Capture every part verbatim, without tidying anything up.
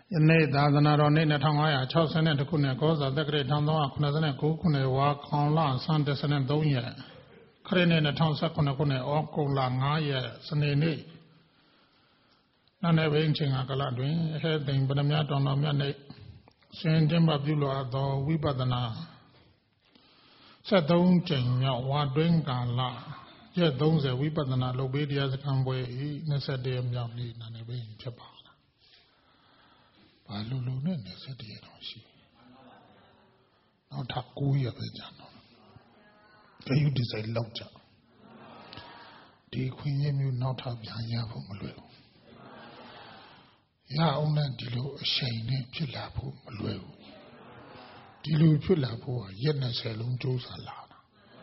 Nay Dadana Ronina Tangaya, Chosen and Kuna Goza, the great Tandwa, Kunazana Kukune, Walk on La, Sandes and Donya, Crane and Tonsa Kunakune, Oko Langaya, Sanini. None ever inching a galadwin, heading, but a mat on a minute. Saint Jimba Bula, though we badana. Said don't change your what drink and la. Yet those that we badana, Lobedia, the Camboy, Nesadim Yami, and a wing Japan. I don't know, said the Enoshi. Not a queer vegano. Can you decide lodger? The queen you not have Yanya from Malu. Ya only dilo a shame, Pilapo, Malu. Dilo Pilapo, Yena Salon Joes Alana.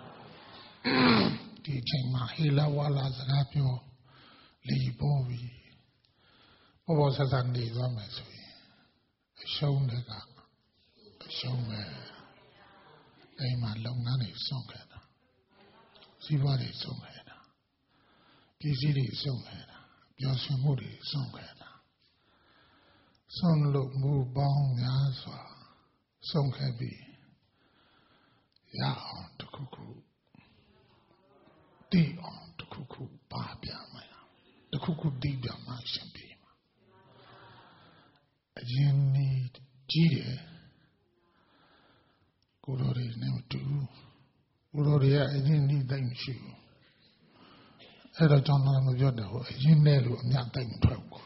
Teaching my Hila Walla Zanapio, Lee Bowie. What was a Sunday Thomas? Show the show me. I'm a long nanny song. See what is song. Busy song. Yosemite song. Son look move bong yaswa. Song heavy. Ya on the cuckoo. Dee on the cuckoo. Babia maya. The cuckoo deep your mind should be. You need G. Gurori never do. Gurori, I didn't need them shoe. I don't know your door. You never not them trouble.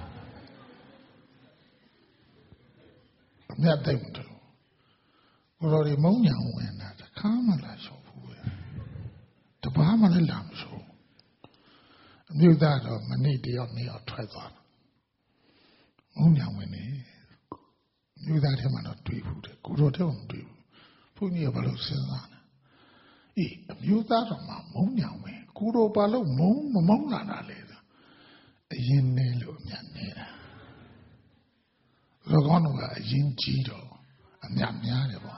Not them too. Gurori Monia went at the Kamala show. The Bahama lamb show. Knew that of Manidi on me or Trezor. Monia winnie. Knew that him and not do food. Good hotel do. Put me about Susan. E, knew that of my Monia win. Good balo moon, Mamona later. A yin nail yanera. Logonwa, a yin cheeto, and yam yaneva.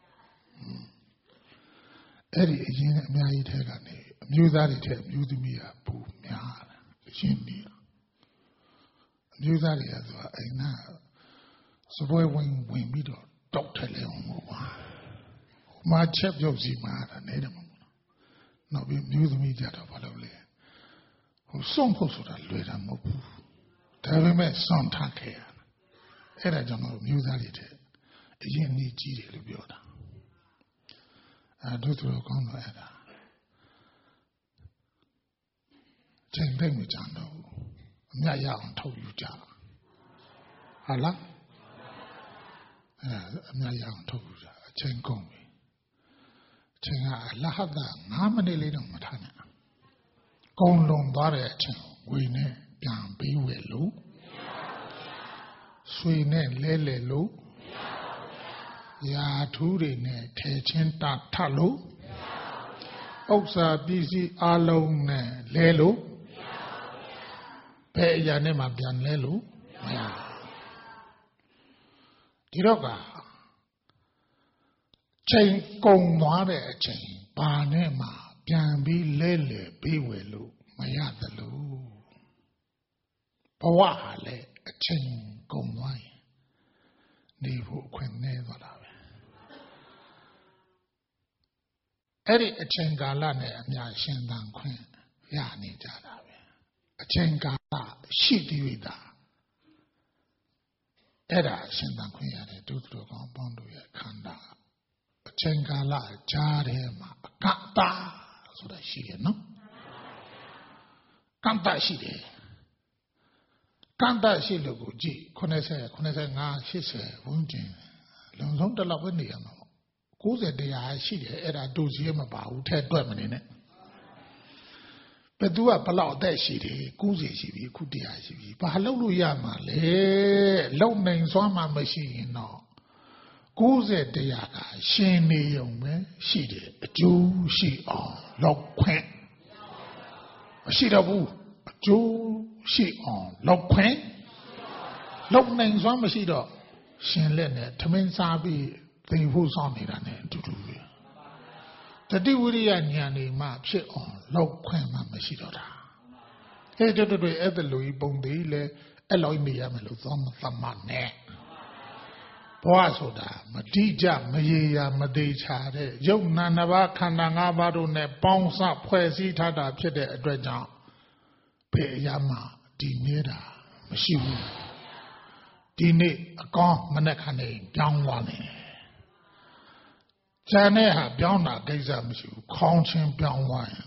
Eddie, a yin married her. Knew that it had used me a poor man. A yin near. Knew that he has a now. So, boy, when we meet a doctor Leon, my chap Josie mad and Adam. Now, we knew the media of a lovely. Who some also that later mob. Tell him a son tank here. And I don't know, knew that it had. A yen need G to be order. I do to look on the other. Take them with Jano. Maya told you, Jana. Allah? Maya told you, Chen Gong. Chen Allah had that Namani little Matana. Gong long Dare Chen, we ne, Bian Bi Welu. Sui ne Lele Lu. Ya Turi ne, Te Chen Ta Talu. Oxa busy alone ne, Lelu. Pay ya name of Bian Lelu. Tiroga Chain Gong Mare Chain, Banema, Bian Bi Lele, Biwelu, Mayadalu. Pawale, a chain Gong Wai. Nevu Quen Nevalave. Eddie a chain galane, and ya shendan queen, Yani Jadawe. A chain gala, shitty with that. Era shendan queen at a duto compound with a kanda. A chain gala, jarema, kanta, so that she no. Kanta she did. Kanta she look, gee, Conessa, Conessa, she said, wounding. Long the love in the yama. Goes a day I see it at Dosium about ten women in it. But do up a lot that she did, Goosey she be, could the I see, but hello, Yama, le, low names on my machine no. Goes a day I she me young man, she did, a Jew, she on, low quaint. She the woo, a Jew, she on, low quaint. Low names on my sheet up. She let it to mean Sabi. They who's on it and to do it. The Diwari and Yanni map shit on low quema machidora. He did it with Louis Bondile, Eloimia Meluzon Famane Boasoda, Madija, Maya, Madecha, Young Nanava, Kanangabadone, Bonsa, Puesi Tada, Pede, Dreja, Peyama, Dinera, Mashivu, Dine, a gong, Manakane, young one. Janeha, Biona, Gaza, Mashu, Conchim, Bion wine.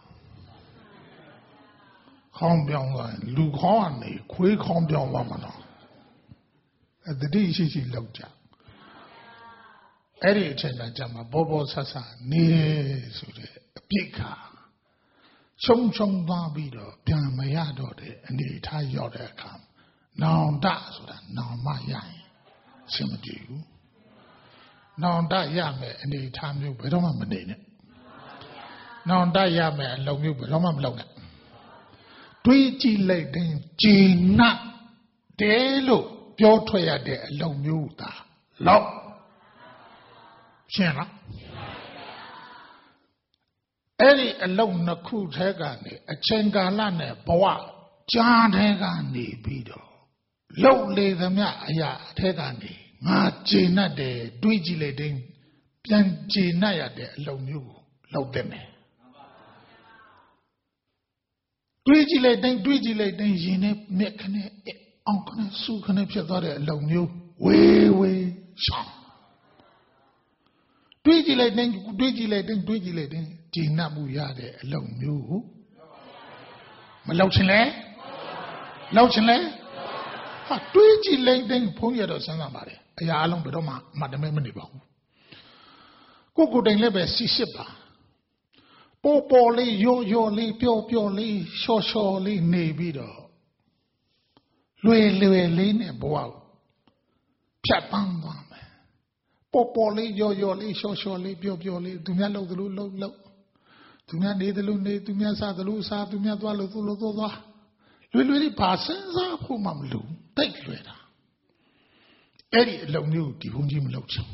Hong Bion wine, Luke Horney, quick Hong Bion woman. At the day she looked at Eddie Chenda Jama, Bobo Sasa, near a pika. Chong Chong Barbido, Pian Mayado, and the Thai Yoda come. Now that's what now my yang. Simaju. Now that yame, and the time you but on my name. Now that yame, and love you but on my love. Tweety lady, Gina, Delo. Your toya de long you da love. Shana Eddie alone na cool hegani, a chengalane, boa, John hegani bido. Low lay the mea ya hegani, ma gina de, duiji leding, pian gina ya de long you, low deme. Duiji leding, duiji leding, yine, mekane, Uncle Sue can have thought alone you way, way, sham. Dwiggy lading, dwiggy lading, dwiggy lading, Gina Muyade alone you. Malochinle? Lochinle? Dwiggy lading, Poyado Sanabari, a yalong bedoma, Madame Manibo. Go good and live a sea shipper. Popoli, yo yo li, pure purely, short shortly, nebido. Lui lui line boa. Piapang wame. Popoli yo yo li sho sho li pio pio li. Tumia lo lu lo lo. Tumia ne de lu ne. Tumia sa de lu sa. Tumia dwa lo tu lo tu dwa. Lui lui li pa sen sa pu mam lu. Tait lui da. Eri lo niu di hung ji ma lo chang.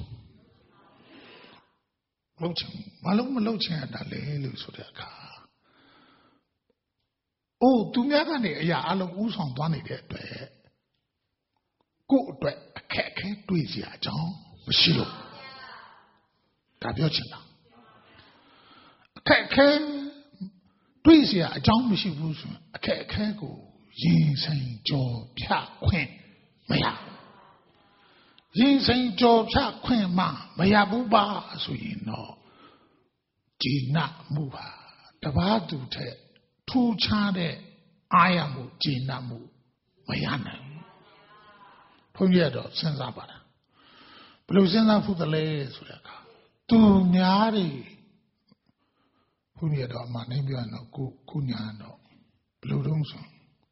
Lo chang. Ma lo ma lo chang da le lu so de ka. Oh, to me, I ya along who's on one day. Go to a cat to easy a John, Shilo. Tabiocina. A cat can to easy a John Mishibu, a cat can go, Yin Saint Joe Pia Queen, Maya. Yin Saint Joe Pia Queen Ma, Maya Buba, so you know. Gina Muba, the Badu te. Two chade, I am Ginamu, Mayana. Punyado, Sensabara. Blue Sena for the lays. Tu Nyari Punyado, my name you know, Kunyano, Blue Rumson.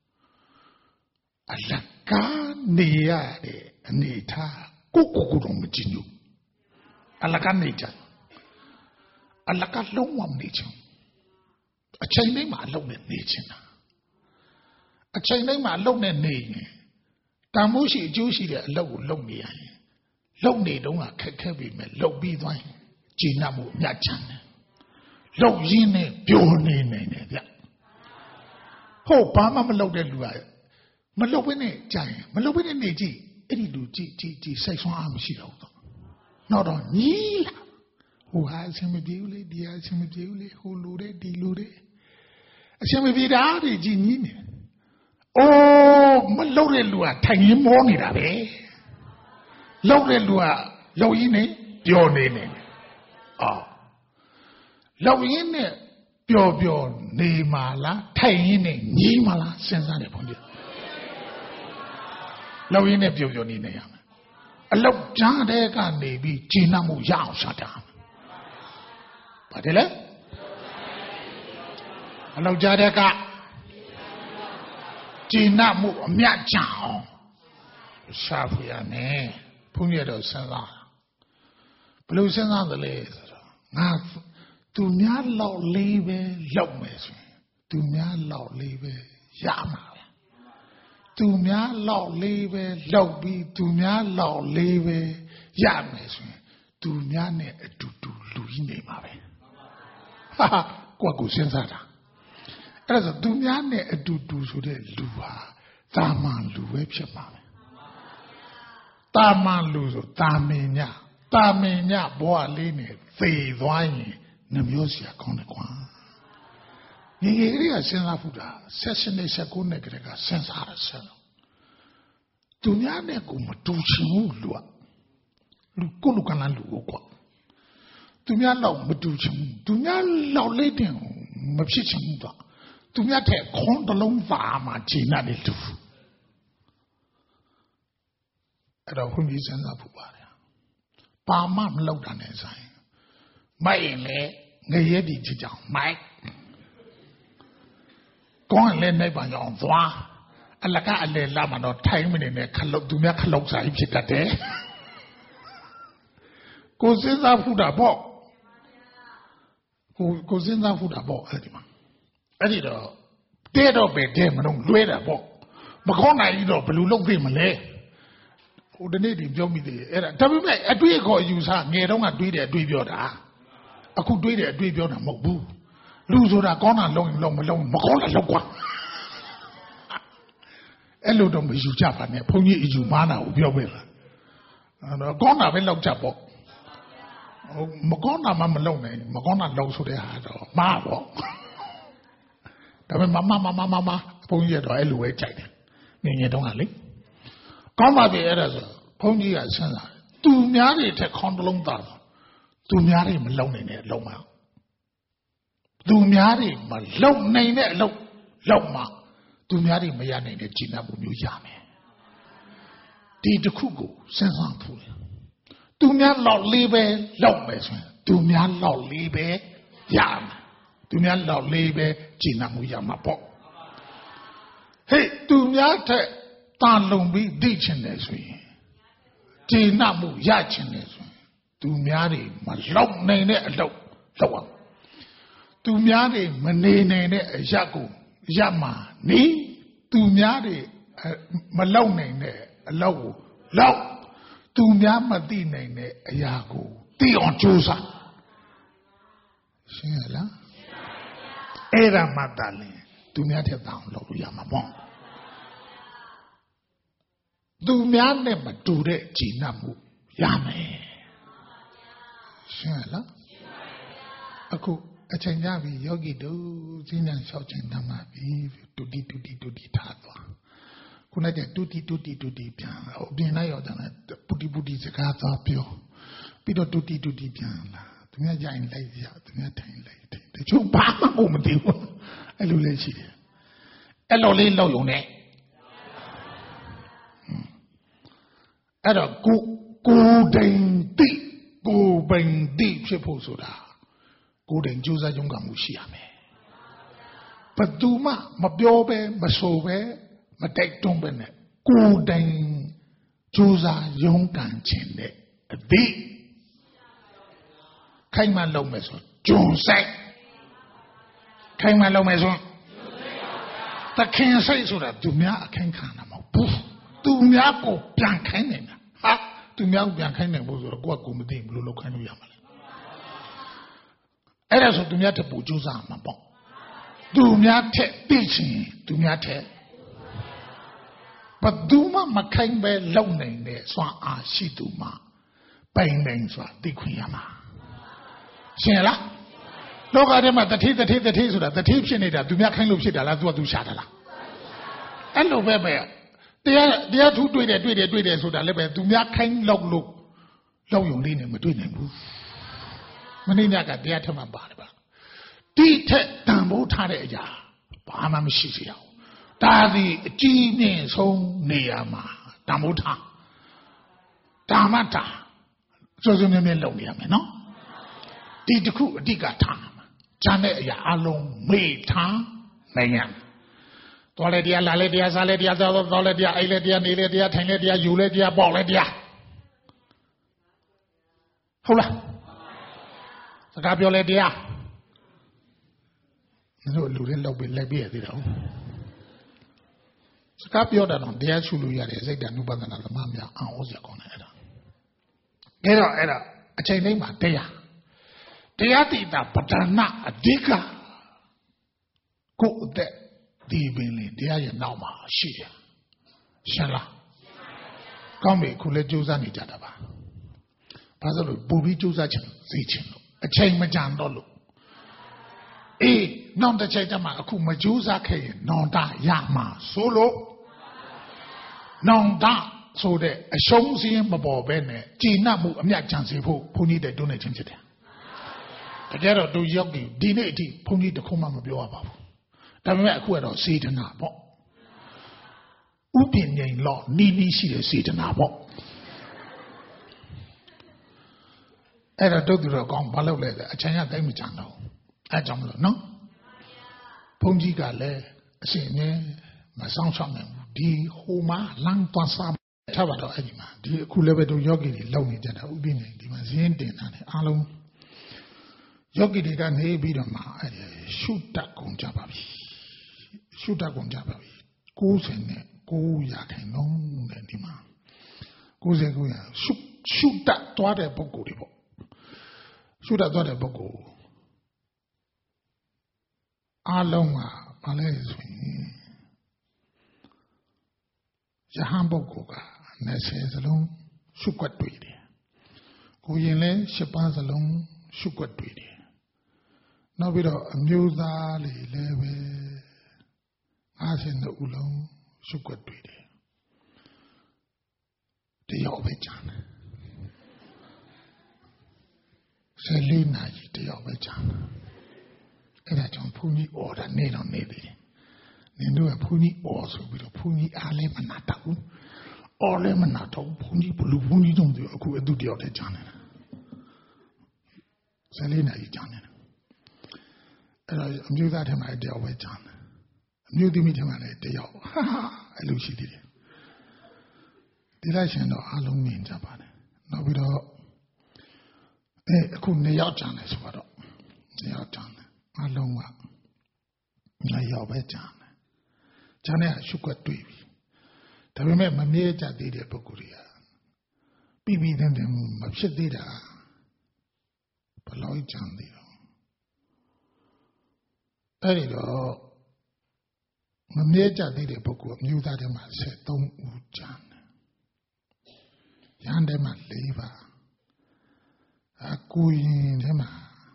Alaka Niade, Nita, Kukurum Jinu. Alaka Nita. Alaka Longwam Nature. A chain name alone in nature. A chain name alone in name. Tamushi Juicy low lonely. Lonely don't a cacabi me, low be wine. Ginamu Yachan. Low yine, pure name. Ho, Pama Malode Lua. Malowine, giant, Malowine Niji, Eddie do G G G, say some arm shield. Not on Neil. Who has him a beauty, dear him a beauty, who loaded, deluded. Siamo virati ginini. Oh, ma lore lua tangi moni da be. Lore lua lo yine pyo ne ne. Oh. Lo yine pyo pyo ne ma la, tai yine ni ma la, sen sa ne phondi. Lo yine pyo pyo ni ne ya. A lo ja de ka ne bi jina mu ya aw sa ta. Ba de le? Hello, Jadeka. Gina Mu, Mia Chao. Shafiane, Punyado Sala. Blue Sena the laser. Now, do not law leave low measure. Do not law leave Yama. Do not law leave low be. Do not law leave Yamas. Do not need to do Louis Mabe. Ha ha, Quago Sensata. As a dunyane a do do so de lua, တာမန်လူပဲဖြစ်ပါမယ်တာမန်လူဆိုတာမင်ညတာမင်ညဘဝလေးနဲ့သေသွားရင်နှမျိုးเสียကောင်းတယ်ကွာငယ်ငယ်လေးကစဉ်းစားဖို့တာဆက်စနေဆက်ကိုနဲ့ကလေးကစဉ်းစားရဆက်သူများနဲ့ကိုမတူချင်ဘူးလူကလူကိုလူကလည်းလူကိုကွာသူများတော့မတူချင်ဘူးသူများလောက်လေးတင်မဖြစ်ချင်ဘူးတော့သူများတဲ့ခွန်တလုံးပါမှာဂျင်းနဲ့တူအဲ့တော့ခွန်ကြီးစဉ်းစားဖို့ပါတယ်ပါမမလောက်တာနဲ့ဆိုင်မိုက်ရင်လေငရဲဒီချစ်ကြောင်မိုက်ကောင်းလည်းနိုင်ပါကြောင်သွားအလကအလေလာမှာတော့ထိုင်းမနေနဲ့ခလုတ်သူများခလုတ်စားဖြစ်တတ်တယ်ကိုစဉ်းစားဖို့တာပေါ့ကိုကိုစဉ်းစားဖို့တာပေါ့အဲ့ဒီမှာအဲ့ဒီတော့တဲတော့ပဲတဲမလို့လွဲတာပေါ့မခေါ်နိုင်တော့ဘယ်လိုလုပ်သိမလဲဟိုဒီနေ့ဒီပြောမိသေးတယ်အဲ့ဒါဒါပေမဲ့အတွေ့အခေါ်ယူစားငယ်တော့ကတွေးတယ်အတွေ့ပြောတာအခုတွေးတယ်အတွေ့ပြောတာမဟုတ်ဘူးလူဆိုတာကောင်းတာလုံးရင်လုံးမလုံးမကောင်းတာလုံးကွာအဲ့လိုတော့မယူကြပါနဲ့ဘုန်းကြီးအယူမားတာကိုပြောပေးလားအဲ့တော့ကောင်းတာပဲလောက်ကြပေါ့မကောင်းတာမှမလုံးနိုင်မကောင်းတာလုံးဆိုတဲ့ဟာတော့မားပေါ့ဒါပေမဲ့မမမမမဘုန်းကြီးကတော့အဲ့လိုပဲကြိုက်တယ်ငယ်ငယ်တုန်းကလေကောင်းပါပြီအဲ့ဒါဆိုဘုန်းကြီးကစဉ်းစားတယ်သူများတွေထက်ခေါင်းတစ်လုံးသားသူများတွေမလုံးနိုင်တဲ့အလုံးမှာသူများတွေမလုံနိုင်တဲ့အလုပ်လောက်မှာသူများတွေမရနိုင်တဲ့ဂျင်းတ်မှုမျိုးရမယ်ဒီတစ်ခုကိုစဉ်းစားဖို့လေသူများလောက်လေးပဲလောက်မယ်ဆိုရင်သူများလောက်လေးပဲရမယ်သူများလောက်လေးပဲဂျင်းတ်မှုရမှာပေါ့ဟေးသူများထက်တာလုံပြီးသိချင်တယ်ဆိုရင်ဂျင်းတ်မှုရချင်တယ်ဆိုရင်သူများတွေမလောက်နိုင်တဲ့အလုပ်လောက်အောင်သူများတွေမနေနိုင်တဲ့အရာကိုရမှာနေသူများတွေမလောက်နိုင်တဲ့အလောက်ကိုလောက်သူများမသိနိုင်တဲ့အရာကိုသိအောင်ကြိုးစားရှင်းရလားအဲ့ဒါမှတည်းလည်းသူများတဲ့တောင်းလုပ်လို့ရမှာပေါ့သူများနဲ့မတူတဲ့ကြည်နပ်မှုရမယ်ရှင်းရလားအခုအချိန်ကြပြီယောဂီတို့ဈဉ္ဉံလျှောက်ခြင်းတမ်းပါပြီတူတီတူတီတူတီထားသွားခုနကတူတီတူတီတူတီပြန်လာအပြင်လိုက်ရောက်တယ်ပူတီပူတီစကားသွားပြောပြီးတော့တူတီတူတီပြန်လာသူများကြိုင်လိုက်ရသူများထိုင်လိုက်တယ်တချို့ဘာမှမသိဘူးအဲ့လိုလေးရှိတယ်အဲ့လိုလေးလောက်ရုံနဲ့အဲ့တော့ကိုကိုတိန်တိကိုပိန်တိဖြစ်ဖို့ဆိုတာကိုယ်တိုင်ကြိုးစားရုံးကမှုရှိရမယ်ဘယ်သူမှမပြောပဲမဆိုပဲမတိုက်တွန်းပဲနဲ့ကိုယ်တိုင်ကြိုးစားရုံးကန်ခြင်းတဲ့အသည့်ခိုင်မှလုံးမယ်ဆိုဂျွန်ဆိုင်ခိုင်မှလုံးမယ်ဆိုတခင်စိတ်ဆိုတာသူများအခိုင်ခံတာမဟုတ်ဘူးသူများကိုပြန်ခိုင်းနေတာဟာသူများကိုပြန်ခိုင်းနေဖို့ဆိုတော့ကိုယ့်ကကိုယ်မသိဘူးဘယ်လိုလုပ်ခိုင်းလို့ရမှာလဲအဲ့ဒါဆိုသူများထပ်ပူကြိုးစားမှာပေါ့သူများထက်သိချင်သူများထက်ဘယ်သူမှမခိုင်းပဲလုံနိုင်တဲ့စွမ်းအားရှိသူမှပိုင်နိုင်စွာသိခွင့်ရမှာရှင်းလားလောကထဲမှာတတိတတိတတိဆိုတာတတိဖြစ်နေတာသူများခိုင်းလို့ဖြစ်တာလားသူကသူရှာတာလားအဲ့လိုပဲပဲတရားတရားထူးတွေ့တယ်တွေ့တယ်တွေ့တယ်ဆိုတာလည်းပဲသူများခိုင်းလောက်လို့လောက်ယုံလေးနဲ့မတွေ့နိုင်ဘူးမနေ့ညကတရားထမှပါတယ်ပါတိထက်တန်ဖိုးထားတဲ့အရာဘာမှမရှိစေရအောင်ဒါသည်အကြီးမြင့်ဆုံးနေရာမှာတန်ဖိုးထားဒါမှတာစိုးစိုးမြဲမြဲလုပ်နေရမယ်နော်ဒီတစ်ခုအဓိကထားမှာဂျန်တဲ့အရာအလုံးမေ့ထားနိုင်ရတော်လေတရားလာလေတရားစားလေတရားတော်တော်လေတရားအိုက်လေတရားနေလေတရားထိုင်လေတရားယူလေတရားပေါက်လေတရားဟုတ်လားစကားပြောလဲတရားတို့လူတွေလောက်ပြီးလိုက်ပြရသေးတယ်စကားပြောတာတော့တရားရှုလို့ရတယ်စိတ်ဓာတ်နုပဒနာဓမ္မများအောင်ဟောစရာကောင်းတယ်အဲ့ဒါအဲ့တော့အဲ့ဒါအချိန်တိုင်းမှာတရားတရားတိတာပဒနာအဓိကကိုယ်အသက်ဒီပင်လေတရားရဲ့နောက်မှာရှိတယ်ရှင်လားကောင်းပြီခုလည်းကြိုးစားနေကြတာပါဘာလို့ပူပြီးကြိုးစားချင်စေချင်လို့အချိန်မကြံတော့လို့အေးနောက်တစ်ချိန်တည်းမှာအခုမကြိုးစားခဲ့ရင်နောင်တရမှာဆိုလို့နောင်တဆိုတဲ့အရှုံးစည်းမပေါ်ဘဲနဲ့ကြည်နပ်မှုအမြတ်ကြံစေဖို့ဘုန်းကြီးတဲ့တွန်းနေခြင်းဖြစ်တယ်တကယ်တော့သူရောက်ပြီဒီနေ့အထိဘုန်းကြီးတခုမှမပြောရပါဘူးဒါပေမဲ့အခုကတော့စေတနာပေါ့ဥပင်ငိမ်လောနီးနီးရှိတဲ့စေတနာပေါ့အဲ့ဒါတို့သူတော့ကောင်းဘာလုပ်လဲအချိန်ရတိုင်းမကြံတော့အဲ့ကြောင့်မလို့နော်ဘုန်းကြီးကလည်းအရှင်အမြဲမဆောင်ဆောင်နိုင်ဘူးဒီဟိုမှာလမ်းသွားစားထားပါတော့အဲ့ဒီမှာဒီအခုလည်းပဲတို့ယောဂီတွေလုံနေကြတာဥပင်ငိမ်ဒီမှာဇင်းတင်တာနဲ့အားလုံးယောဂီတွေကနေပြီးတော့မှအဲ့ဒီရှုတတ်ကုန်ကြပါပြီရှုတတ်ကုန်ကြပါပြီကိုးဆယ်နဲ့ကိုးရာခိုင်နှုန်းတဲ့ဒီမှာကိုးဆယ်ကိုးရာရှုရှုတတ်သွားတဲ့ပုဂ္ဂိုလ်တွေပေါ့ရှုတတ်သွားတဲ့ပုဂ္ဂိုလ်အားလုံးကဘာလဲဆိုရင်ယဟန်ပုဂ္ဂိုလ်ကနှစ်ဆယ်စလုံးရှုွက်တွေ့တယ်ကိုရင်လဲရှစ်ပါးစလုံးရှုွက်တွေ့တယ်နောက်ပြီးတော့အမျိုးသားလေးလည်းပဲငါးဆယ်နှစ်ဦးလုံးရှုွက်တွေ့တယ်တယောက်ပဲကြံတယ်ဆယ်လေးနာရီတယောက်ပဲကြံတယ်အဲ့ဒါကြောင့်ဘုန်းကြီးအော်တာနေတော့နေသေးတယ်နင်တို့ကဘုန်းကြီးအော်ဆိုပြီးတော့ဘုန်းကြီးအားလည်းမနာတော့ဘူးအော်လည်းမနာတော့ဘုန်းကြီးဘလူဘုန်းကြီးတို့အခုအတူတယောက်တည်းကြံနေတာဆယ်လေးနာရီကြံနေတာအဲ့တော့အမျိုးသားထင်မှတယောက်ပဲကြံတယ်အမျိုးသမီးထင်မှလည်းတယောက်ဟာအဲ့လိုရှိသေးတယ်ဒီလိုက်ရှင်တော့အလုံးမြင်ကြပါတယ်နောက်ပြီးတော့အဲအခုနှစ်ယောက်ကြံတယ်ဆိုတော့နှစ်ယောက်ကြံတယ်အလုံးကနှစ်ယောက်ပဲကြံတယ်ကြံတဲ့ရှုွက်တွေ့ပြီဒါပေမဲ့မမြဲကြသေးတဲ့ပုဂ္ဂိုလ်တွေကပြီးပြီးတဲ့တဲ့မဖြစ်သေးတာဘယ်လောက်ကြံသေးတော့အဲ့ဒီတော့မမြဲကြသေးတဲ့ပုဂ္ဂိုလ်အမျိုးသားတွေမှာဆယ်သုံးဦးကြံတယ်ရန်ထဲမှာလေးပါအကိုရင်ထဲမှာ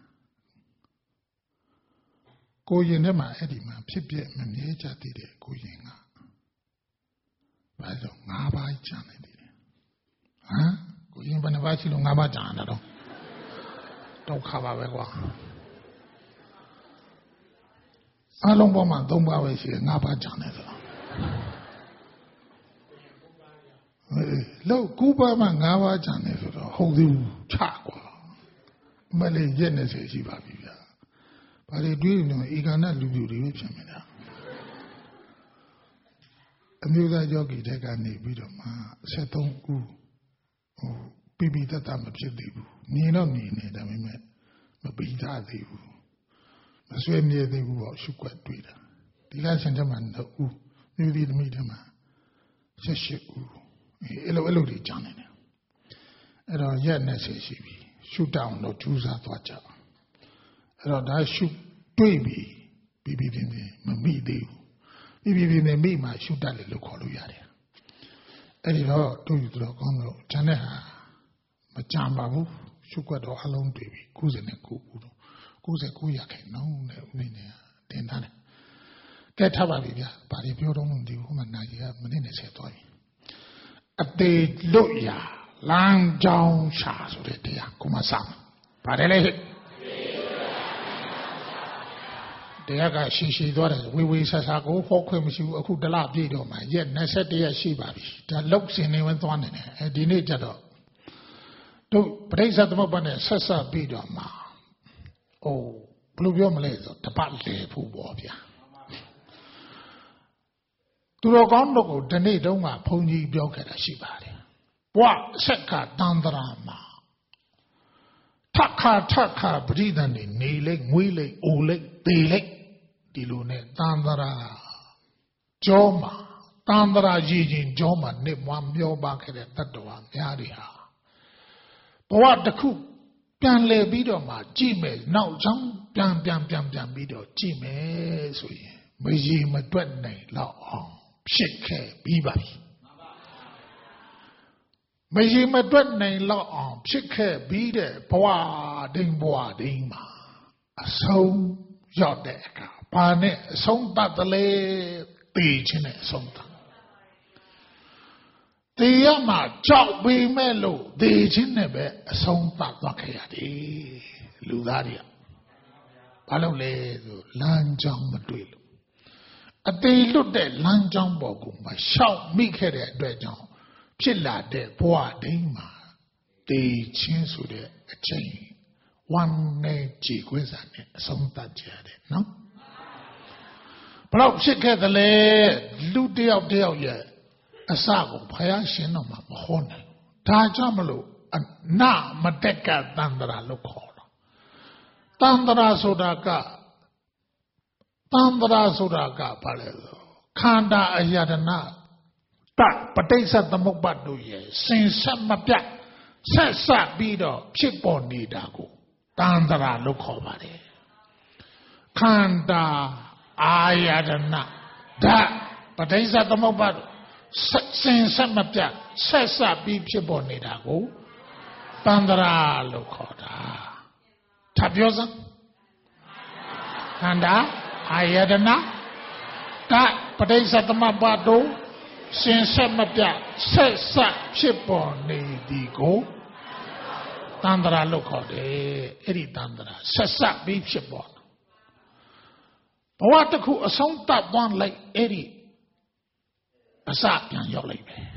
ကိုရင်ထဲမှာအဲ့ဒီမှာဖြစ်ပြမမြဲကြသေးတဲ့ကိုရင်ကဘာလို့ငါးပါးကြံနေတယ်ဟမ်ကိုရင်ဘယ်နှပါးရှိလို့ငါးပါးကြံတာတော့ဒုက္ခပါပဲကွာအလုံးပေါ်မှာသုံးပါးပဲရှိတယ်ငါးပါးကြံနေဆိုတော့လို့ကူပါးမှာငါးပါးကြံနေဆိုတော့ဟုတ်သေးဘူးချကွာမလေးရက်နေစေရှိပါပြီဗျာဘာတွေတွေးနေလဲဧကနာလူပြူတွေပဲဖြစ်နေတာအမျိုးသားယောဂီတဲ့ကနေပြီးတော့မှဆက်သုံးခုဟိုပြပြတတ်တာမဖြစ်သေးဘူးမြင်တော့မြင်နေတယ်ဒါပေမဲ့မပြီးသားသေးဘူးမဆွေးမြေသေးဘူးပေါ့ရှုွက်တွေ့တာဒီလားရှင်တဲ့မှာနှစ်ဦးမျိုးဒီသမီးတဲ့မှာဆက်ရှိဦးအဲ့လိုအဲ့လိုတွေကြောင်းနေတယ်အဲ့တော့ရက်နဲ့ဆက်ရှိပြီရှုတောင်းတော့ကျူးစားသွားကြအဲ့တော့ဒါရှုတွေ့ပြီပြီးပြီးပြင်းပြင်းမမိသေးဘူးပြီးပြီးပြင်းပြင်းမိမှရှုတတ်တယ်လို့ခေါ်လို့ရတယ်အဲ့ဒီတော့တို့ယူတော့ကောင်းတော့ဂျန်တဲ့ဟာမကြံပါဘူးရှုွက်တော့အလုံးတွေ့ပြီကိုးဆယ်နဲ့ကိုးဦးတော့ကိုးဆယ်ကိုးရခိုင်နှုန်းနဲ့ဥနေနဲ့တင်ထားတယ်ကဲထားပါပြီဗျာဘာတွေပြောတော့မှမသိဘူးဟိုမှာနိုင်ရမိနစ်နဲ့ဆက်သွားပြီအသေးလွတ်ရာလမ်းကြောင်းရှာဆိုတဲ့တရားကိုမဆောင်ပါတယ်လေတရားကရှည်ရှည်သွားတယ်ဝေဝေဆဆာကိုဟောခွင့်မရှိဘူးအခုတလပြည့်တော့မှရက်၂၁ရက်ရှိပါပြီဒါလောက်စင်နေဝင်သွားနေတယ်အဲဒီနေ့ကျတော့တို့ပရိစ္ဆေသမုပ္ပါနဲ့ဆက်ဆက်ပြီးတော့မှအိုးဘယ်လိုပြောမလဲဆိုတပတ်လေဖို့ပေါ့ဗျာသူတော်ကောင်းတို့ကိုဒီနေ့တုန်းကဘုန်းကြီးပြောခဲ့တာရှိပါတယ်ဘဝဆက်ကတန်တရာမှာထခါထခါပရိသန်နေနေလိုက်ငွေးလိုက်အိုလိုက်သေလိုက်ဒီလိုနဲ့တန်တရာကြောမှာတန်တရာရည်ချင်းကြောမှာနေမွားမျောပါခဲ့တဲ့တတ္တဝါများတွေဟာဘဝတစ်ခုပြန်လဲပြီးတော့မှကြည့်မယ်နောက်ကြောင်းပြန်ပြန်ပြန်ပြန်ပြီးတော့ကြည့်မယ်ဆိုရင်မရေမတွက်နိုင်တော့အောင်ဖြစ်ခဲ့ပြီးပါပြီမရှိမတွက်နိုင်တော့အောင်ဖြစ်ခဲ့ပြီးတဲ့ဘဝဒိန်ဘဝဒိန်မှာအဆုံးရောက်တဲ့အခါဘာနဲ့အဆုံးသတ်တယ်လဲသိချင်းနဲ့အဆုံးသတ်တေရမှာကြောက်ပေမဲ့လို့သိချင်းနဲ့ပဲအဆုံးသတ်သွားခဲ့ရတယ်လူသားတွေကဘာလို့လဲဆိုလမ်းကြောင်းမတွေ့လို့အသေးလွတ်တဲ့လမ်းကြောင်းပေါ်ကိုမရှောက်မိခဲ့တဲ့အတွက်ကြောင့်ဖြစ်လာတဲ့ဘဝဒိန်မှာတေချင်းဆိုတဲ့အချိန်ဝမ်းနဲ့ကြည်ခွင့်စာနဲ့အဆုံးသတ်ကြရတယ်နော်ဘလို့ဖြစ်ခဲ့သလဲလူတယောက်တယောက်ရဲ့အစကိုဘုရားရှင်တော်မှာမဟောနိုင်ဒါကြောင့်မလို့အနမတက်ကတန္တရာလို့ခေါ်တော့တန္တရာဆိုတာကတန္တရာဆိုတာကဘာလဲဆိုခန္ဓာအယတနာတပဋိစ္စသမုပ္ပါဒ်တို့ရဲ့စင်ဆက်မပြတ်ဆက်ဆက်ပြီးတော့ဖြစ်ပေါ်နေတာကိုတန္တရာလို့ခေါ်ပါတယ်ခန္ဓာအာယတနာဓာတ်ပဋိစ္စသမုပ္ပါဒ်စင်ဆက်မပြတ်ဆက်ဆက်ပြီးဖြစ်ပေါ်နေတာကိုတန္တရာလို့ခေါ်တာထပ်ပြောစမ်းခန္ဓာအာယတနာဓာတ်ပဋိစ္စသမုပ္ပါဒ်တို့စင်ဆက်မပြတ်ဆက်ဆက်ဖြစ်ပေါ်နေသည်ကိုတန္တရာလို့ခေါ်တယ်အဲ့ဒီတန္တရာဆက်ဆက်ပြီးဖြစ်ပေါ်ဘဝတစ်ခုအဆုံးသတ်သွားလိုက်အဲ့ဒီအစပြန်ရောက်လိုက်ပဲ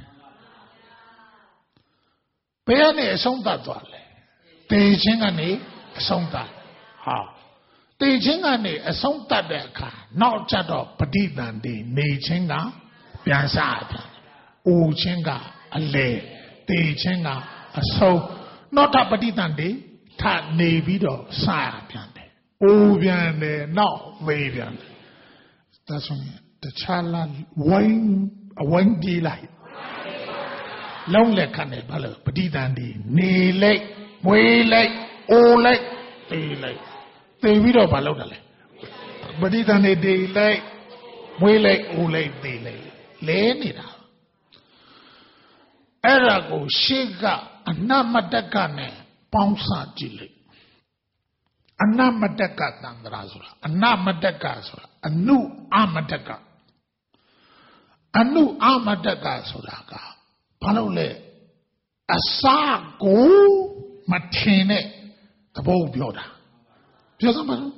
ဘယ်နဲ့အဆုံးသတ်သွားလဲတေခြင်းကနေအဆုံးသတ်ဟာတေခြင်းကနေအဆုံးသတ်တဲ့အခါနောက်ကျတော့ပဋိသန္ဓေနေခြင်းကပြန်စားပြန်အိုခြင်းကအလေတေခြင်းကအဆုံးနောက်ထပ်ပဋိသန္ဓေထနေပြီးတော့စားရပြန်တယ်အိုပြန်တယ်နောက်မေးပြန်တယ်ဒါဆိုရင်တခြားလာဝိုင်းအဝိုင်းပြေးလိုက်လုံးလက်ခံတယ်ဘာလို့ပဋိသန္ဓေနေလိုက်မွေးလိုက်အိုလိုက်တေးလိုက်တေးပြီးတော့ဘာလုပ်တယ်လဲပဋိသန္ဓေတေးလိုက်မွေးလိုက်အိုလိုက်တေးလိုက်လဲနေတာအဲ့ဒါကိုရှေ့ကအနမတကနဲ့ပေါင်းစကြည့်လိုက်အနမတကတန္တရာဆိုတာအနမတကဆိုတာအနုအမတကအနုအမတကဆိုတာကဘာလို့လဲအစကိုမထင်တဲ့သဘောပြောတာပြောစမ်းပါဦး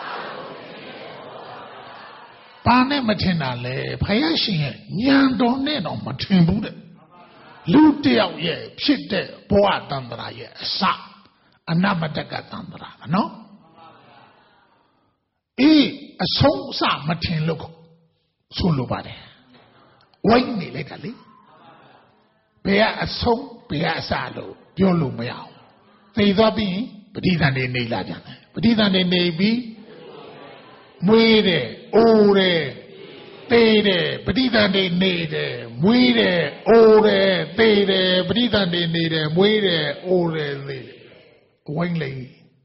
ဘာနဲ့မထင်တာလဲဘုရားရှင်ရဲ့ဉာဏ်တော်နဲ့တော့မထင်ဘူးတဲ့လူတယောက်ရဲ့ဖြစ်တဲ့ဘဝတန္တရာရဲ့အစအနမတကတန္တရာနော်အေးအဆုံးအစမထင်လို့ဆိုလိုပါတယ်ဝိုင်းနေလိုက်တာလေဘယ်ကအဆုံးဘယ်ကအစလို့ပြောလို့မရအောင်သိသွားပြီးပဋိသန္ဓေနေလာပြန်တယ်ပဋိသန္ဓေနေပြီးမွေးတယ်အိုးတယ်သေတယ်ပဋိသန္ဓေနေတယ်မွေးတယ်အိုးတယ်သေတယ်ပဋိသန္ဓေနေတယ်မွေးတယ်အိုးတယ်သေတယ်ဝိုင်းလိုက်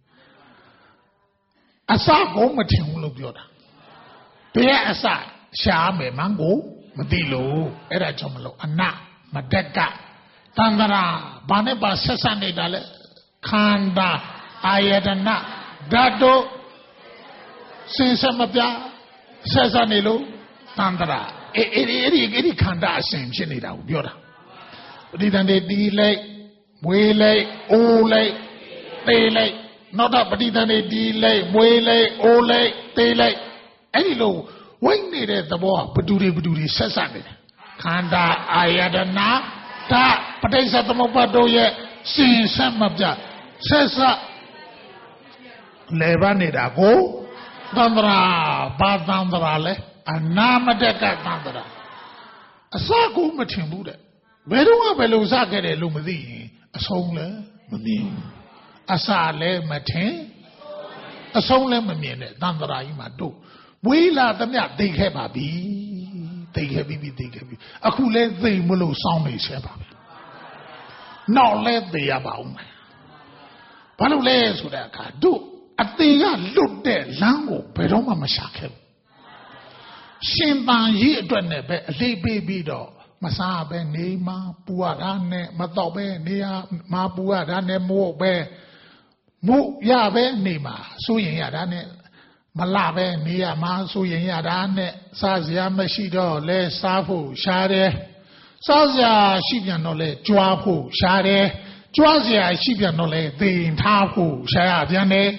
အစကိုမထင်ဘူးလို့ပြောတာဘယ်ကအစရှားမယ်မန်းကိုမသိလို့အဲ့ဒါကြောင့်မလို့အနမတက်ကတန္တရာဘာနဲ့ပါဆက်ဆက်နေတာလဲခန္ဓာအာယတနာဓာတ်တို့စင်ဆက်မပြဆက်ဆက်နေလို့တန္တရာအဲ့အဲ့ဒီအဲ့ဒီအဲ့ဒီခန္ဓာအစဉ်ဖြစ်နေတာကိုပြောတာပဋိသန္ဓေတီးလိုက်မွေးလိုက်အိုးလိုက်သေလိုက်နောက်တော့ပဋိသန္ဓေတီးလိုက်မွေးလိုက်အိုးလိုက်သေလိုက်အဲ့ဒီလိုဝိုင်းနေတဲ့သဘောကဘဒူတွေဘဒူတွေဆက်ဆက်နေတယ်ခန္ဓာအာယတနာဒါပဋိစ္စသမုပ္ပါဒ်တို့ရဲ့စင်ဆက်မပြဆက်ဆက်လေပါနေတာကိုသန္တရာဘာသန္တရာလဲအနာမတက်ကသန္တရာအစကိုမထင်ဘူးတဲ့ဘယ်တော့မှဘယ်လိုစခဲ့တယ်လို့မသိရင်အဆုံးလည်းမမြင်အစလည်းမထင်အဆုံးလည်းမမြင်တဲ့သန္တရာကြီးမှာတို့ဝေးလာသမျှသိခဲ့ပါပြီသိခဲ့ပြီသိခဲ့ပြီအခုလဲသိမလို့စောင်းနေဆဲပါပဲနောက်လဲသိရပါဦးမယ်ဘာလို့လဲဆိုတဲ့အခါတို့အသေးကလွတ်တဲ့လမ်းကိုဘယ်တော့မှမရှာခဲ့ဘူးရှင်ပန်ရေးအတွက်နဲ့ပဲအလေးပေးပြီးတော့ Masabe Nima, Puadane, Matobe, Nia, Mapuadane, Mobe, Mu Yabe Nima, Suyin Yadane, Malabe, Nia, Masuyin Yadane, Sazia Mashido, Le Safu, Share, Sazia Shibianole, Juapu, Share, Juazia Shibianole, the Tapu, Share, Diane,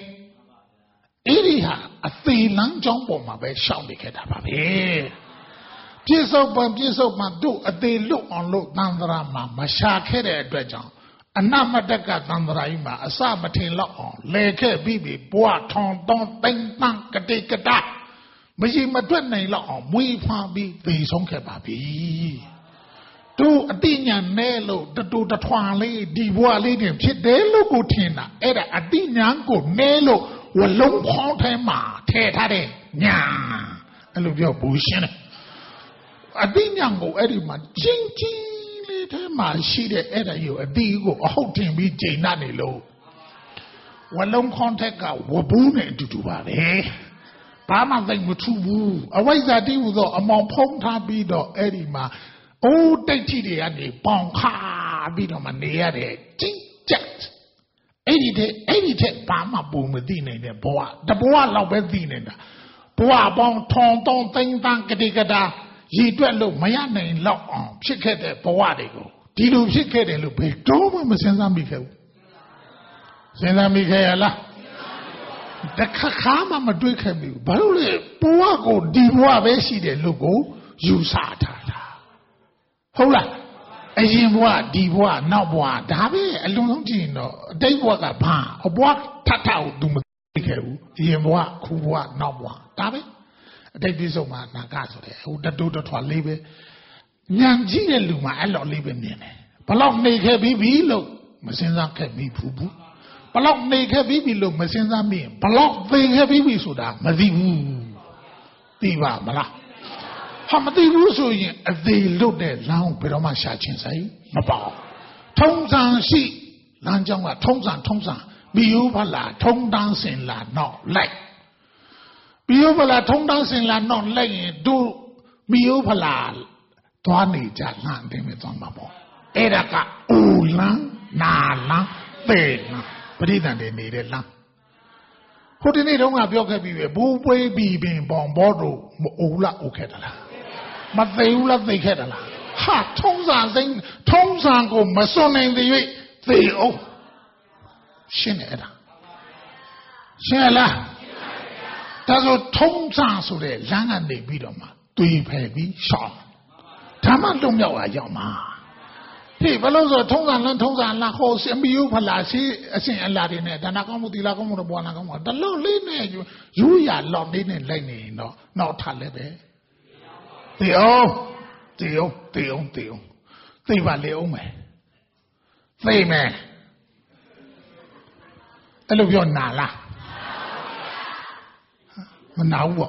Iriha, a thin long jumbo, my bed, shouting at Ababe. Jesus, but Jesus, my do a day look on look Nandrama, Mashakere Dredjon, a Namadaka Nandraima, a Sabatin lock on, Lake Bibi, Boa Ton, Don, Ding, Tank, Katikata, Maji Madwene lock on, we found be the Sonke Babi. Do a dinya nelo, the do the twali, Diwa Lidium, Chidelo Gutina, Eda a dinyango, Nelo, Walum Hontema, Tetade, Nya, I love your bullshit. A dinyango edima jingy little man she the edda you a digo a whole team be janani low. One long contact a wabune to do eh? Pama thing with two woo. A way that deal with among Ponta Bido edima. Oh, dainty de ane bonka bido manea de jing jet. Eighty day, eighty day, Pama boom with Dina the boa. The boa love with Dina. Boa bon ton ton thing tank digada. Ye dwell Mayana in lock on, she get a Powadigo. Dilu she get a loop, don't Senza Miko. Senza Michaela. The Kakama Madrika, but only Poago, Diwa Vesi de Lugo, you sata. Hola, as you what, Diwa, now boa, Dabe, a long gino, they walk a pan, a walk tatao, do Miko, Yemwa, Kuwa, now one, Dabe. They did so much Nagaso, who the do the toilet. Yanji Luma, I love living in it. Palok make a baby look, Massenza can be poo poo. Palok make a baby look, Massenza me. Palok they have baby soda, Madivu. Diva Mala. Hamadi Russo, they look at long Peroma Shachin say, Mabao. Tongzan si, Lanjanga, Tongzan, Tongzan, Biubala, Tong dancing la, no, like. Biopala Tong dancing la non laying do Biopala Twani Jalan Dimizomabo. Edaka Ulan Nala Bena. But he done they needed lang. Put in it on a bioga be a boo baby being bombardo Ula Oketala. But they ula they ketala. Ha Tongzan thing Tongzan go Mason in the way they oh Shineda. Shella. That's what Tong San so the Lang and the Bidoma, three baby shot. Tamadum Yawa Yama. People also Tong and Tong and La Hos and Biu Palasi, a sing a Latin, and Nakamu di Lacomo Bonacamo. The low lane, you ya long lane lane, no, not Talebe. The oh, the oh, the oh, the oh. They were Leome. They man. I love your Nala. Now,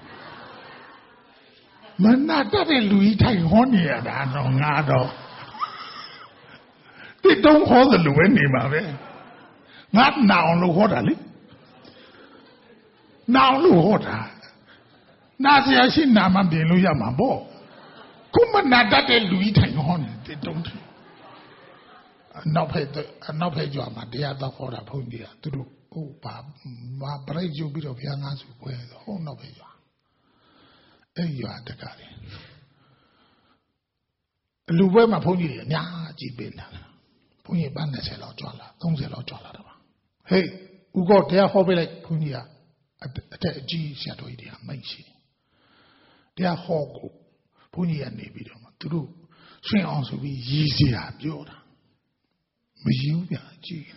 Manata Louis Taihonia, no, they don't hold the Lueni, not now, Luhorali. Now, Luhora. Nazi, I see Naman de Luyamabo. Kumanata Louis Taihon, they don't. Not pay the not pay your man, the other for a pondia to do. Oh, my brave you bit of young answer where the whole no way. There you are, the guy. Luwema pony, ya, Jibina. Pony Bannes, hello, Jola, don't say, Jola. Hey, who got their hobby like Punya at the G. Shatoidia, Manchi. Their hog, Punya and Nebidum, to do. Swing also be easier, Yoda. Mizuya, G.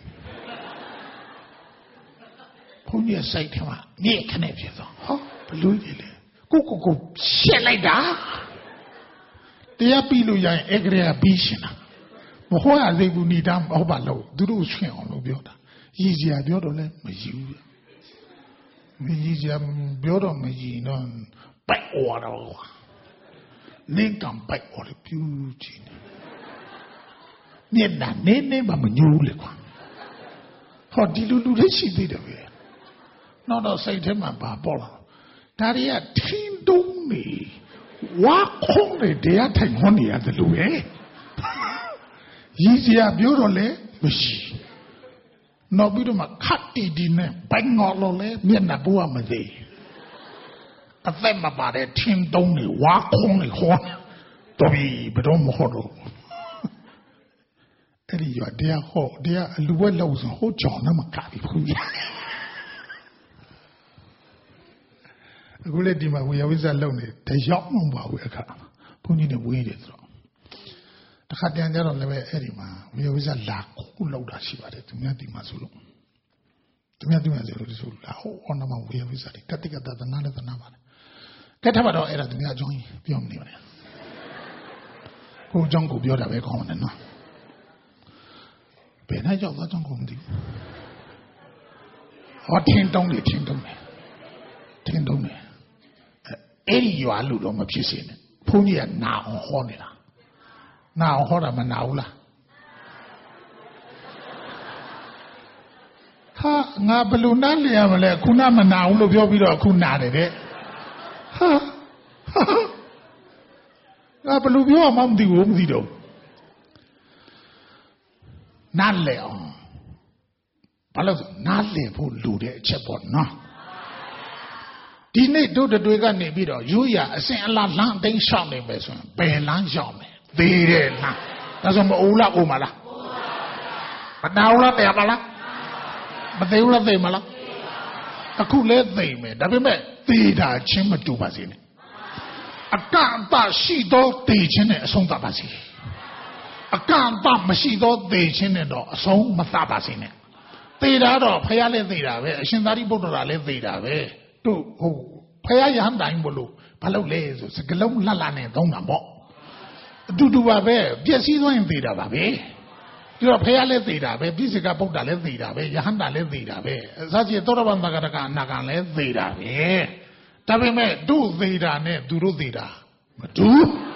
Punya say to her, near connections. Oh, blue. Go, go, go, shit like that. They are below your aggregation. But why are they will need them overload? Do those swing on the builder. Easier, the other land, Mizu. Easier, builder, Mizu, backwater. Link on backwater, beauty. Near that name, but new liquor. How did you do this? She did away. Not a say to my barbola. Daria tin don't me. What only they are taking honey at the Louis? Easy a beautiful machine. No beautiful cutty dinner, bang all on it, me and Nabua Made. A them about a tin donny, walk only horn. Dobby, but don't model. Eddie, you are dear ho, dear Llewellow's and ho John, I'm a cabby. Good day, we always alone. The young one will come. Putting the wind through. The Hadian on level Erima, we always a lack who load us about it to me at the Mazulu. To me at the Mazulu, oh, on our way, we said, Katika than another than another. Get about our error to me, I join beyond me. Who jungle beyond a very common enough. Ben I got that jungle. What tin don't you tin don't me? Tin don't me. Eddie, you are Ludo Mapsin. Pony and now on Hornina. Now, Hora Manaula. Ha, Nabalunali, Kuna Manaula, Yobida Kunade. Ha, ha, Nabalubio among the womb, Dido. Nale. Palos, Nale, who Lude, Chapot, no. Didn't do the Duga Nibido, Julia, a Saint Lan Ding Shawny Mason, Bayan Shawny. They that's on Ola Umala. But now let the Amala. But they will have the Mala. A cool let they made. That we met. They died Chimma Dubazin. A can't buy she dog teaching a song tabasi. A can't buy she dog teaching a song matabasine. They died of Payale Dida, Shindari Bodora let Dida. To oh, Payayan Dine Bulu, Palo Les, Galom Lalane, Donamo. Do do a bear, yes, he's going to the baby. You are payale theta, Pisica Boda let theta, Yahanda let theta, such a Toraban Nagaka Nagan let theta, eh? Tabime, do theta, ne, do theta. But do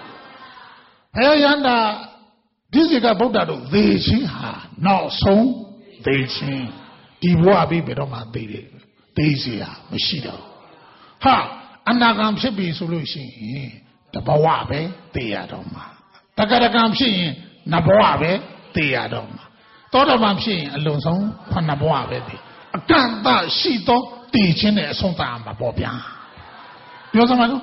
Payanda Pisica Boda, they see her, no so, they see. Diwabi Bedoma, they see her, Machida. Ha, Anagam should be solution. The Bawabe, they are doma. Takaragam she, Naboabe, they are doma. Todamam she, alone song, Panaboabe. A canta shito, teaching a sontamba bobia. Yosamano?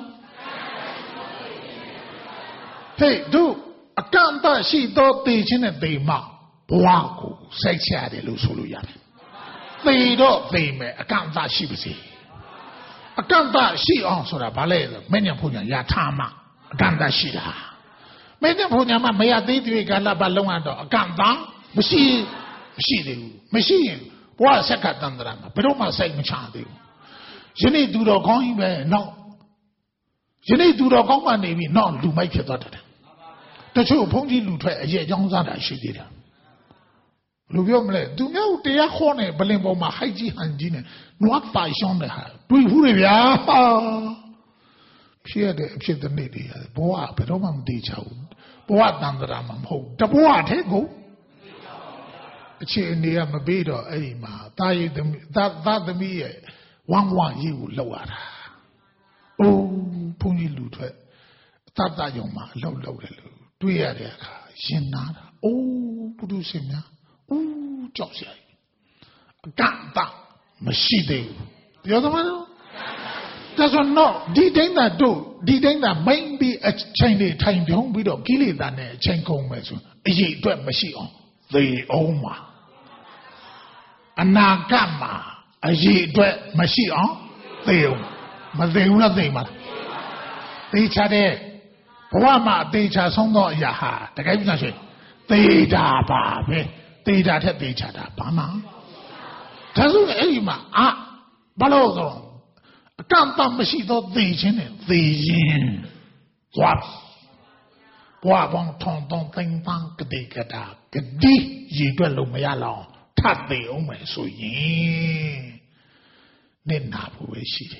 Hey, do a canta shito, teaching a dema, Boaco, Sexia de Lusuluyan. They don't, they may a canta shibisi. A canta she also a ballet, many punya yatama. Ganda Shida. Many of them may have did we got a balloon. A ganda, machine, machine, machine. What second than the drama? But don't say Machadi. You need to do the going where no. You need to do the going maybe not to make your daughter. The two pony loot a young Zada she did. Luviomle, do know they are horny, Balimbo, my Haji and Gina, not by Sean the High. Do you? She the lady, Boa, but Omam Deja, Boa Dandaram, Ho, the Boa Tego. She in the Amabedo, Ema, that that the me, one one you lower. Oh, Pony Lutre, Tata Yoma, low, low, low, Duya, Shinada, oh, Pudusimia, oh, Josia, Ganta, Machide. The other one? Doesn't know. Did they not do? Did they not maybe a Chinese time the home widow Gilly than a Chenko Mesu? A ye dwell machine. The Oma. A Nagama. A ye dwell machine. The Oma. But they will not they man. They chatted. Wama, they chat some no yaha. The guy say, they da babe. They da they chat Bama. Doesn't Elima. Ah, Balozo. Can't machine thought they in it, they in what? What one ton don't think tank they get out. The D ye dwell me along, tap the ome so ye. Then not where she.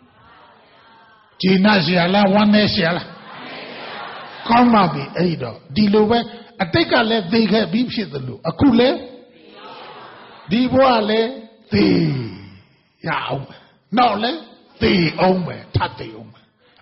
Gina Ziala, one Nesiala. Come up the Ada. Dilowe, I take a let they get beef shit the loo. A coole? Divoile, the Yaw. No, let. They own me, tat they own me.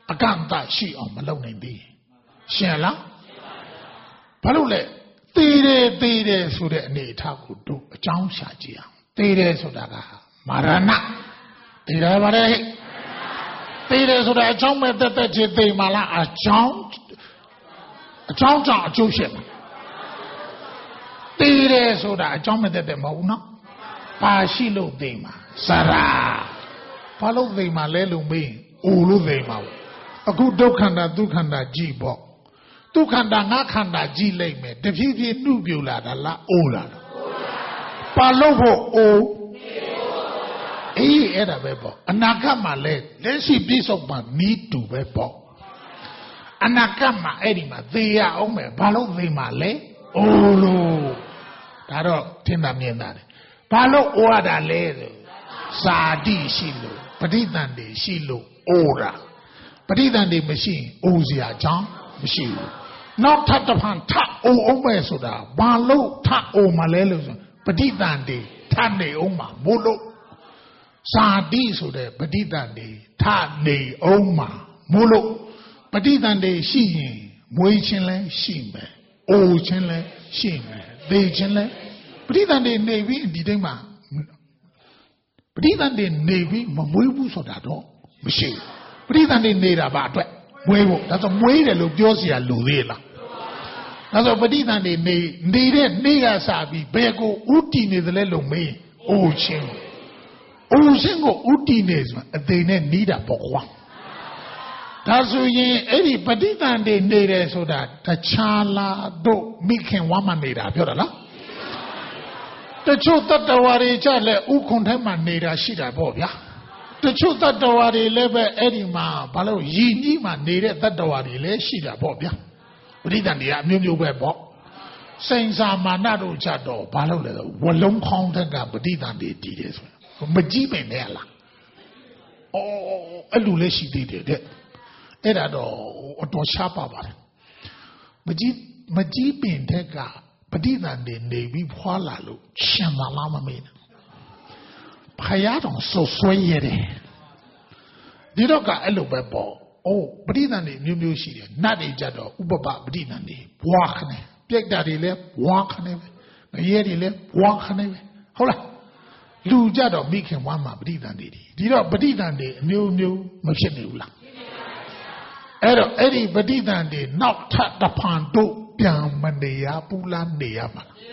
အကန့်အသတ်ရှိအောင်မလုပ်နိုင်သေးရှင်လားဘာလို့လဲသေတယ်သေတယ်ဆိုတဲ့အနေအထားကိုတို့အကြောင်းရှာကြည့်အောင်သေတယ်ဆိုတာကမာရဏသေတယ်ပါလေသေတယ်ဆိုတာအကြောင်းမဲ့တက်တက်ချင်းသေမှလားအကြောင်းအကြောင်းကြောင့်အကျိုးရှိမှာသေတယ်ဆိုတာအကြောင်းမဲ့တက်တက်မဟုတ်ဘူးနော်ပါရှိလို့သေမှာစရာဘာလို့သေမှာလဲလို့မေးအိုလို့သေမှာအခုဒုက္ခန္တာဒုက္ခန္တာကြည့်ပေါ့ဒုက္ခန္တာငါခန္ဓာကြည့်လိုက်မယ်တဖြည်းဖြည်းနှုတ်ပြလာတာလားအိုလာလားပါလို့ဖို့အိုအေးအဲ့ဒါပဲပေါ့အနာဂတ်မှာလဲလက်ရှိပြည့်စုံမှာနီးတူပဲပေါ့အနာဂတ်မှာအဲ့ဒီမှာသေရအောင်မယ်ဘာလို့သေမှာလဲအိုလို့ဒါတော့ထင်တာမြင်တာတယ်ဘာလို့အိုရတာလဲဆိုစာတိရှိလို့ပဋိသန္ဓေရှိလို့အိုတာပဋိသန္ဓေမရှိရင်အိုစရာအကြောင်းမရှိဘူးနောက်ထပ်တစ်ဖန်ထအိုအောင်မယ်ဆိုတာဘာလို့ထအိုမလဲလို့ဆိုပဋိသန္ဓေထနေအောင်မှာမို့လို့စာတိဆိုတဲ့ပဋိသန္ဓေထနေအောင်မှာမို့လို့ပဋိသန္ဓေရှိရင်မွေးခြင်းလည်းရှိမယ်အိုခြင်းလည်းရှိမယ်သေခြင်းလည်းပဋိသန္ဓေနေပြီးဒီတိုင်းမှာပဋိသန္ဓေနေပြီးမမွေးဘူးဆိုတာတော့မရှိဘူးပဋိသန္ဓေနေတာဘာအတွက်မွေးဖို့ဒါဆိုမွေးတယ်လို့ပြောเสียလူသေးလားဒါဆိုပဋိသန္ဓေနေနေတဲ့နေ့ကစပြီးဘယ်ကိုဥတည်နေသလဲလို့မေးအိုခြင်းအိုခြင်းကိုဥတည်နေဆိုအသိနဲ့နီးတာပေါ့ကွာဒါဆိုရင်အဲ့ဒီပဋိသန္ဓေနေတယ်ဆိုတာတခြားလားတို့မိခင်ဝမ်းမနေတာပြောတာလားတချို့တတ္တဝါတွေကြလဲဥခွန်ထဲမှာနေတာရှိတာပေါ့ဗျာတချို့တတ္တဝါတွေလည်းပဲအဲ့ဒီမှာဘာလို့ယဉ်ကြီးမှာနေတဲ့တတ္တဝါတွေလည်းရှိတာပေါ့ဗျာပဋိသန္ဓေကအမျိုးမျိုးပဲပေါ့စိန်စာမာနတို့ကြတော့ဘာလို့လဲဝလုံးခေါင်းထက်ကပဋိသန္ဓေတည်တယ်ဆိုမကြည့်မနဲ့လားအော်အဲ့လိုလည်းရှိသေးတယ်တဲ့အဲ့ဒါတော့အတော်ရှားပါပါတယ်မကြည့်မကြည့်ပင်ထက်ကပဋိသန္ဓေနေပြီးဖွာလာလို့ရှင်မလားမမေးနဲ့ဖယားတော်ဆွဆွဲရတယ်ဒီတော့ကအဲ့လိုပဲပေါ့အိုးပဋိသန္ဓေမျိုးမျိုးရှိတယ်နတ်တွေကြတော့ဥပပပဋိသန္ဓေဘွားခနဲ့ပြိတ္တာတွေလည်းဘွားခနဲ့ပဲငရဲတွေလည်းဘွားခနဲ့ပဲဟုတ်လားလူကြတော့မိခင်ဝမ်းမှာပဋိသန္ဓေတွေဒီတော့ပဋိသန္ဓေအမျိုးမျိုးမဖြစ်နေဘူးလားအဲ့တော့အဲ့ဒီပဋိသန္ဓေနောက်ထပ်တစ်ဖန်တို့ပြန်မနေရပူလားနေရမှာလား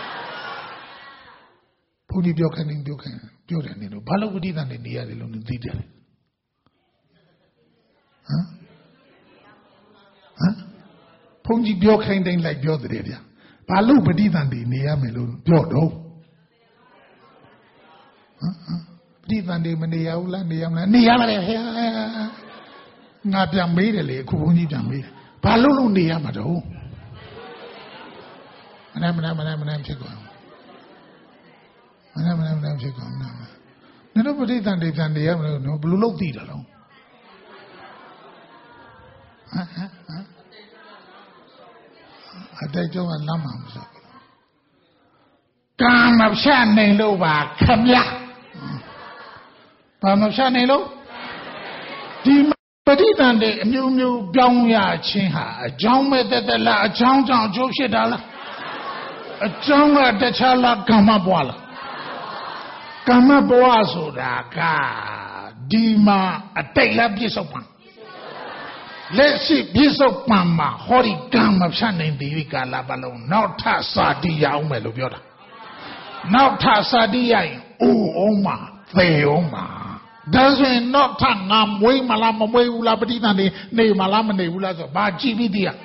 ဘုန်းကြီးပြောခိုင်းနေပြောခိုင်းပြောတယ်နေလို့ဘာလို့ပဋိသန္ဓေနေရတယ်လို့သိတယ်ဟမ်ဟမ်ဘုန်းကြီးပြောခိုင်းတိုင်းလိုက်ပြောတယ်ဗျာဘာလို့ပဋိသန္ဓေနေရမယ်လို့ပြောတော့ဟမ်ပဋိသန္ဓေမနေရဘူးလားနေရမလားနေရပါတယ်ဟဲ့ငါပြန်မေးတယ်လေအခုဘုန်းကြီးပြန်မေးတယ်ဘာလို့လို့နေရမှာတော့မနမနမနမနဖြစ်ကုန်မနမနမနဖြစ်ကုန်မနနင်တို့ပဋိသန္ဓေပြန်နေရမလို့ဘယ်လိုလုပ်သိတာလဲဟမ်ဟမ်ဟမ်အတိတ်ကျောင်းကလမ်းမှာမဆိုကာမဖြတ်နေလို့ပါခမရဘာမဖြတ်နေလို့ဒီပဋိသန္ဓေအမျိုးမျိုးပြောင်းရခြင်းဟာအကြောင်းမဲ့တက်တက်လားအကြောင်းကြောင့်အကျိုးဖြစ်တာလားအကြောင်းကတခြားလားကာမဘဝလားကာမဘဝဆိုတာကဒီမှာအတိတ်လားပြစ္ဆုတ်ပံလက်ရှိပြစ္ဆုတ်ပံမှာဟောဒီကာမဖြတ်နိုင်ဒီကာလပတ်လုံးနောက်ထပ်စာတိရအောင်မယ်လို့ပြောတာနောက်ထပ်စာတိရရင်အိုးအောင်မှာသေအောင်မှာဒါဆိုရင်နောက်ထပ်ငါမွေးမလားမမွေးဘူးလားပဋိသန္ဓေနေမလားမနေဘူးလားဆိုဘာကြည့်ပြီးတည်းရ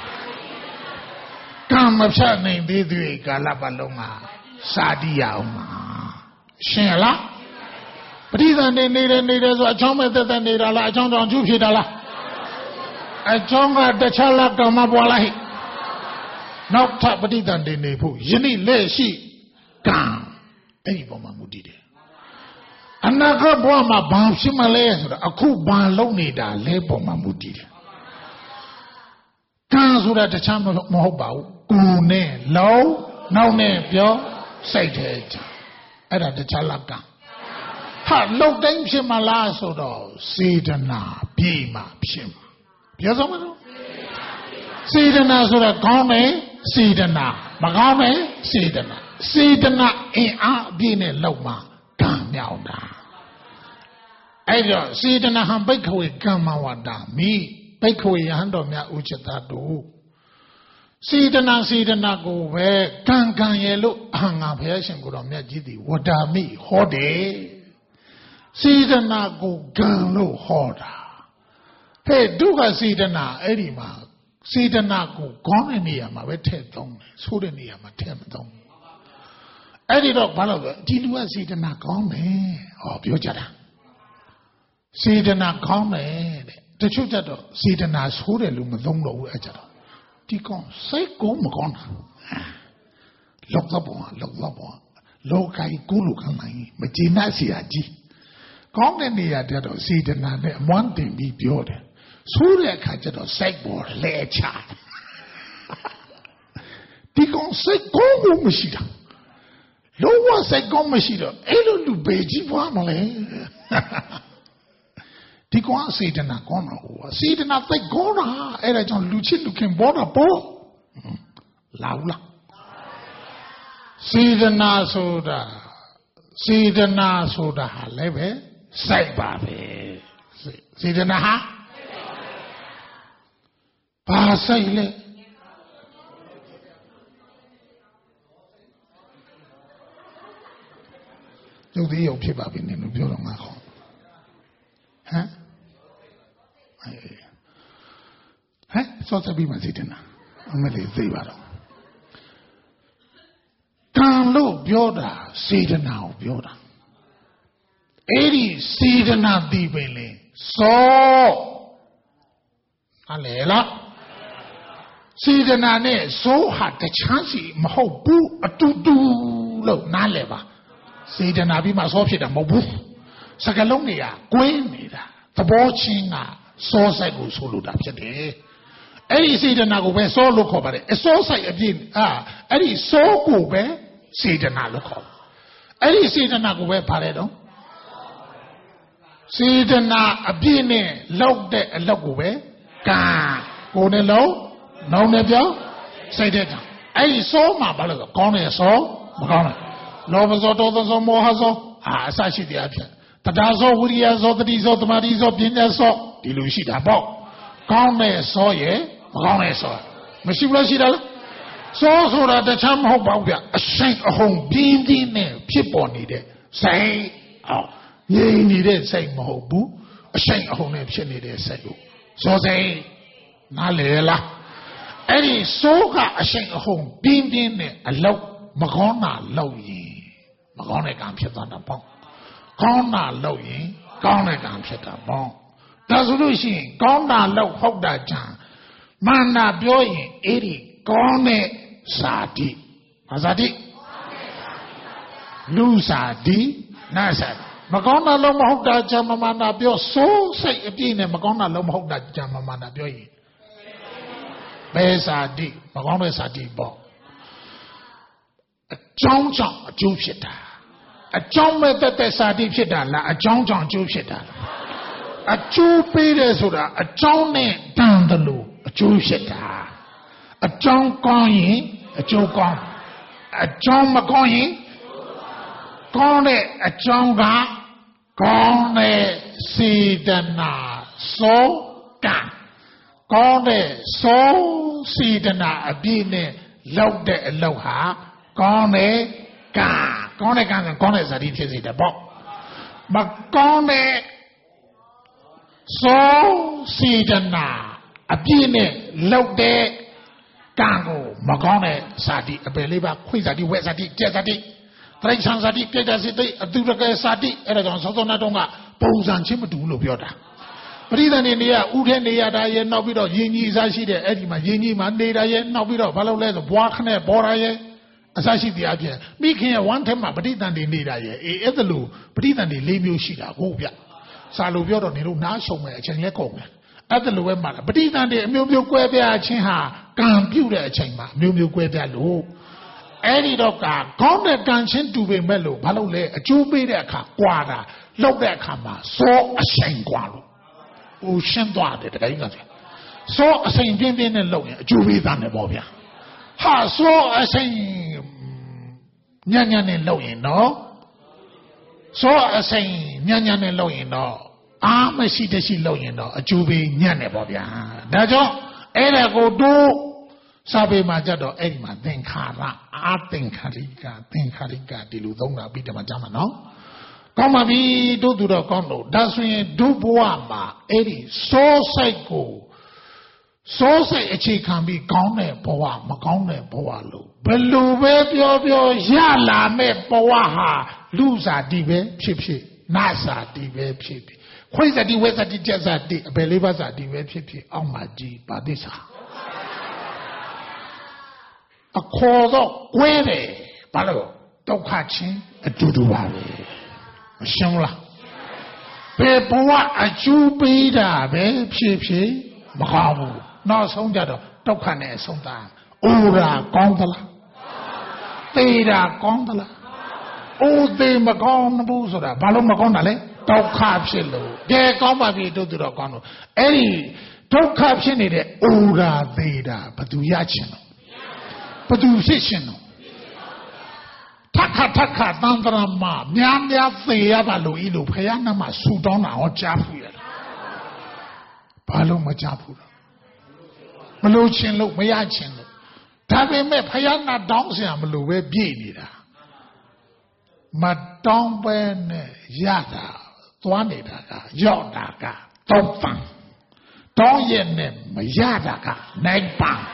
ကာမဖြတ်နိုင်သေးသေးကာလပတ်လုံးမှာစာတိရအောင်မှာရှင်းလားပဋိသန္ဓေနေတယ်နေတယ်ဆိုအချောင်းမဲ့သက်သက်နေတာလားအချောင်းကြောင့်ကျူးဖြစ်တာလားအချောင်းကတခြားလားကာမဘွားလားဟိနောက်ထပ်ပဋိသန္ဓေနေဖို့ယနေ့လက်ရှိကံအဲ့ဒီပုံမှာမူတည်တယ်အနာဂတ်ဘဝမှာဘာဖြစ်မလဲဆိုတော့အခုဘာလုပ်နေတာလဲပုံမှာမူတည်တယ်ကံဆိုတာတခြားမဟုတ်ပါဘူးကိုယ်နဲ့လုံးနောက်နဲ့ပြောစိတ်ထဲချအဲ့ဒါတခြားလားကံဟာလုတ်တိုင်းဖြစ်မလားဆိုတော့စေတနာပြေမှဖြစ်မှာပြောစမ်းမလို့စေတနာဆိုတာကောင်းတယ်စေတနာမကောင်းတယ်စေတနာစေတနာအင်အားအပြည့်နဲ့လောက်မှကံမြောက်တာအဲ့တော့စေတနာဟံဘိက္ခဝေကမ္မဝတ္တမိဘိက္ခဝေယဟန်တော်များဥจิตတို့စေတနာစေတနာကိုပဲကံကံရဲ့လို့အာငါဘုရားရှင်ကိုတော်မြတ်ကြီးသည်ဝတ္တာမိဟောတယ်စေတနာကိုကံလို့ဟောတာဟဲ့ဒုက္ခစေတနာအဲ့ဒီမှာစေတနာကိုကောင်းတဲ့နေရာမှာပဲထည့်သုံးတယ်ဆိုးတဲ့နေရာမှာထည့်မသုံးဘူးအဲ့ဒီတော့ဘာလို့လဲဒီလူကစေတနာကောင်းတယ်ဟောပြောကြတာစေတနာကောင်းတယ်တဲ့တချို့ကြတော့စေတနာဆိုးတယ်လို့မသုံးတော့ဘူးအဲ့ကြတော့ဒီကောင်စိတ်ကိုမကောင်းတာလောက်တော့ဘောလောက်တော့ဘောလောကကြီးကိုလူခံနိုင်မကျေနပ်เสียကြီးကောင်းတဲ့နေရာတည်းတော့စေတနာနဲ့အမွမ်းတင်ပြီးပြောတယ်ဆိုးတဲ့အခါကျတော့စိတ်ပေါ်လဲချဒီကောင်စိတ်ကိုမရှိတာလုံးဝစိတ်ကောင်းမရှိတော့အဲ့လိုလူပေကြီးပွားမလဲဒီကောင်စေတနာကောင်းတော့စေတနာသိကောင်းတာအဲ့ဒါကြောင့်လူချစ်လူခင်ပေါ်တာပေါ့လာဘူးလားစေတနာဆိုတာစေတနာဆိုတာဟာလည်းပဲစိုက်ပါပဲစေတနာဟာဘာစိုက်လဲရုပ်သေးရုပ်ဖြစ်ပါပြီနင်တို့ပြောတော့ငါခေါ်ဟမ်ဟဲ့စောစပြီးမှစေတနာအမလေးသိပါတော့ကံလို့ပြောတာစေတနာကိုပြောတာအဲ့ဒီစေတနာသိပဲလေစောအလေလားစေတနာနဲ့စောဟာတခြားစီမဟုတ်ဘူးအတူတူလို့နားလည်ပါစေတနာပြီးမှစောဖြစ်တာမဟုတ်ဘူးစကလုံးတွေကကွင်းနေတာသဘောချင်းကစောဆိုင်ကိုဆိုလိုတာဖြစ်တယ်အဲ့ဒီစေတနာကိုပဲစောလို့ခေါ်ပါတယ်အစောဆိုင်အပြည့်အာအဲ့ဒီစောကိုပဲစေတနာလို့ခေါ်အဲ့ဒီစေတနာကိုပဲပါတယ်တော့စေတနာအပြည့်နဲ့လောက်တဲ့အလောက်ကိုပဲကံကိုနဲ့လုံးနှောင်းနဲ့ပြောစိတ်တဲ့ကံအဲ့ဒီစောမှာဘာလို့ဆိုကောင်းတယ်စောမကောင်းတယ်လောဘစောဒေါသစောမောဟစောအာအစရှိတဲ့အဖြစ်တရားစောဝိရိယစောတတိစောသမာဓိစောပညာစောဒီလိုရှိတာပေါ့ကောင်းတဲ့စောရဲ့မကောင်းတဲ့စောမရှိဘူးလားရှိတာလားစောဆိုတာတခြားမဟုတ်ပါဘူးဗျအဆိုင်အဟုန်ပြင်းပြင်းနဲ့ဖြစ်ပေါ်နေတဲ့စိတ်အော်ငြိမ်နေတဲ့စိတ်မဟုတ်ဘူးအဆိုင်အဟုန်နဲ့ဖြစ်နေတဲ့စိတ်ကိုစောစိတ်နားလေလားအဲ့ဒီစောကအဆိုင်အဟုန်ပြင်းပြင်းနဲ့အလောက်မကောင်းတာလောက်ရင်မကောင်းတဲ့ကံဖြစ်သွားတာပေါ့ကောင်းတာလောက်ရင်ကောင်းတဲ့ကံဖြစ်တာပေါ့ဒါဆိုလို့ရှိရင်ကောင်းတာလောက်ဟုတ်တာကြံမာနပြောရင်အဲ့ဒီကောင်းတဲ့စာတိဘာစာတိလူစာတိနာစာမကောင်းတာလုံးမဟုတ်တာကြံမမာနပြောစိုးစိတ်အပြည့်နဲ့မကောင်းတာလုံးမဟုတ်တာကြံမမာနပြောရင်ဘယ်စာတိမကောင်းတဲ့စာတိပေါ့အကြောင်းကြောင့်အကျိုးဖြစ်တာအကြောင်းမဲ့တက်တက်စာတိဖြစ်တာလားအကြောင်းကြောင့်အကျိုးဖြစ်တာလားအကျိုးပေးတယ်ဆိုတာအကြောင်းနဲ့တန်တယ်လို့အကျိုးဖြစ်တာအကြောင်းကောင်းရင်အကျိုးကောင်းအကြောင်းမကောင်းရင်ကောင်းတဲ့အကြောင်းကကောင်းတဲ့စေတနာစောကံကောင်းတဲ့စောစေတနာအပြည့်နဲ့လောက်တဲ့အလောက်ဟာကောင်းတဲ့ကံကောင်းတဲ့ကံကကောင်းတဲ့ဇာတိဖြစ်စေတယ်ပေါ့မကောင်းတဲ့စောစေတနာအပြည့်နဲ့လောက်တဲ့ကံကိုမကောင်းတဲ့ဇာတိအပယ်လေးပါခွေဇာတိဝဲဇာတိကျက်ဇာတိတရိစ္ဆာန်ဇာတိပြိတ္တဇာတိအတုရကဇာတိအဲ့ဒါကြောင့်သောသောနာတုံးကပုံစံချင်းမတူလို့ပြောတာပရိသတ်နေနေရဥထဲနေရတာရဲ့နောက်ပြီးတော့ယဉ်ကြီးစားရှိတဲ့အဲ့ဒီမှာယဉ်ကြီးမှာနေတာရဲ့နောက်ပြီးတော့ဘာလို့လဲဆိုဘွားခနဲ့ပေါ်တာရဲ့အစရှိတဲ့အပြင်မိခင်ရဲ့ဝမ်းထဲမှာပဋိသန္ဓေနေတာရဲ့အေးအဲ့ဒါလို့ပဋိသန္ဓေ၄မျိုးရှိတာဟုတ်ဗျစာလို့ပြောတော့နေလို့နားရှုံမယ်အချိန်လဲကုန်တယ်အဲ့ဒါလိုပဲမှာပဋိသန္ဓေအမျိုးမျိုးကွဲပြားခြင်းဟာကံပြုတ်တဲ့အချိန်မှာအမျိုးမျိုးကွဲပြားလို့ Eddie Doka, come the dancing to be mellow, Balole, a Jubida, Quada, Loga Kama, so a shame gualo. O Shandwa, so a same Indian and Logan, Jubida and Bobia. Ha, so a same Nyan and Logan, no? So a same Nyan and Logan, no. I'm a city Logan, no, a Jubi Nyan and Bobia. That's all. Eda go do. Sabe majado edima denkara a denkarika denkarika diludonga bidama jama no kama bi do do do kondo da so yin do bwa ma edi so sai ko so sai achi kan bi kaung ne bwa ma kaung ne bwa lo belu be pyo pyo ya la me bwa ha lu sa di be phit phit na sa di be phit phit khoi sa di we sa di jet sa di abe le ba sa di be phit phit aw ma ji ba di sa a call up where Palo, Tokachi, a Duduari. Shangla. Pepua, a Jubida, babe, Shipshe, Mahamu, no Sonjado, Tokane, Sonda, Ura, Gondola, Theda, Gondola, O de Magon Buzora, Balomagonale, Tokapsilo, De Gomabi do the Gono, Eddie, Tokapshin, Ura, Theda, but do Yachino. Position. Taka taka dandra ma, Miamia Thea Balu Ilu, Payanama, Sudona or Japuya. Palo Majapura. Maluchin look, Mayachin look. Tabe me Payana Dongsia Maluwe Bienida. Madongwen Yada, Tuanidaka, Yodaka, Topang. Donyenem, Yadaka, Negpang.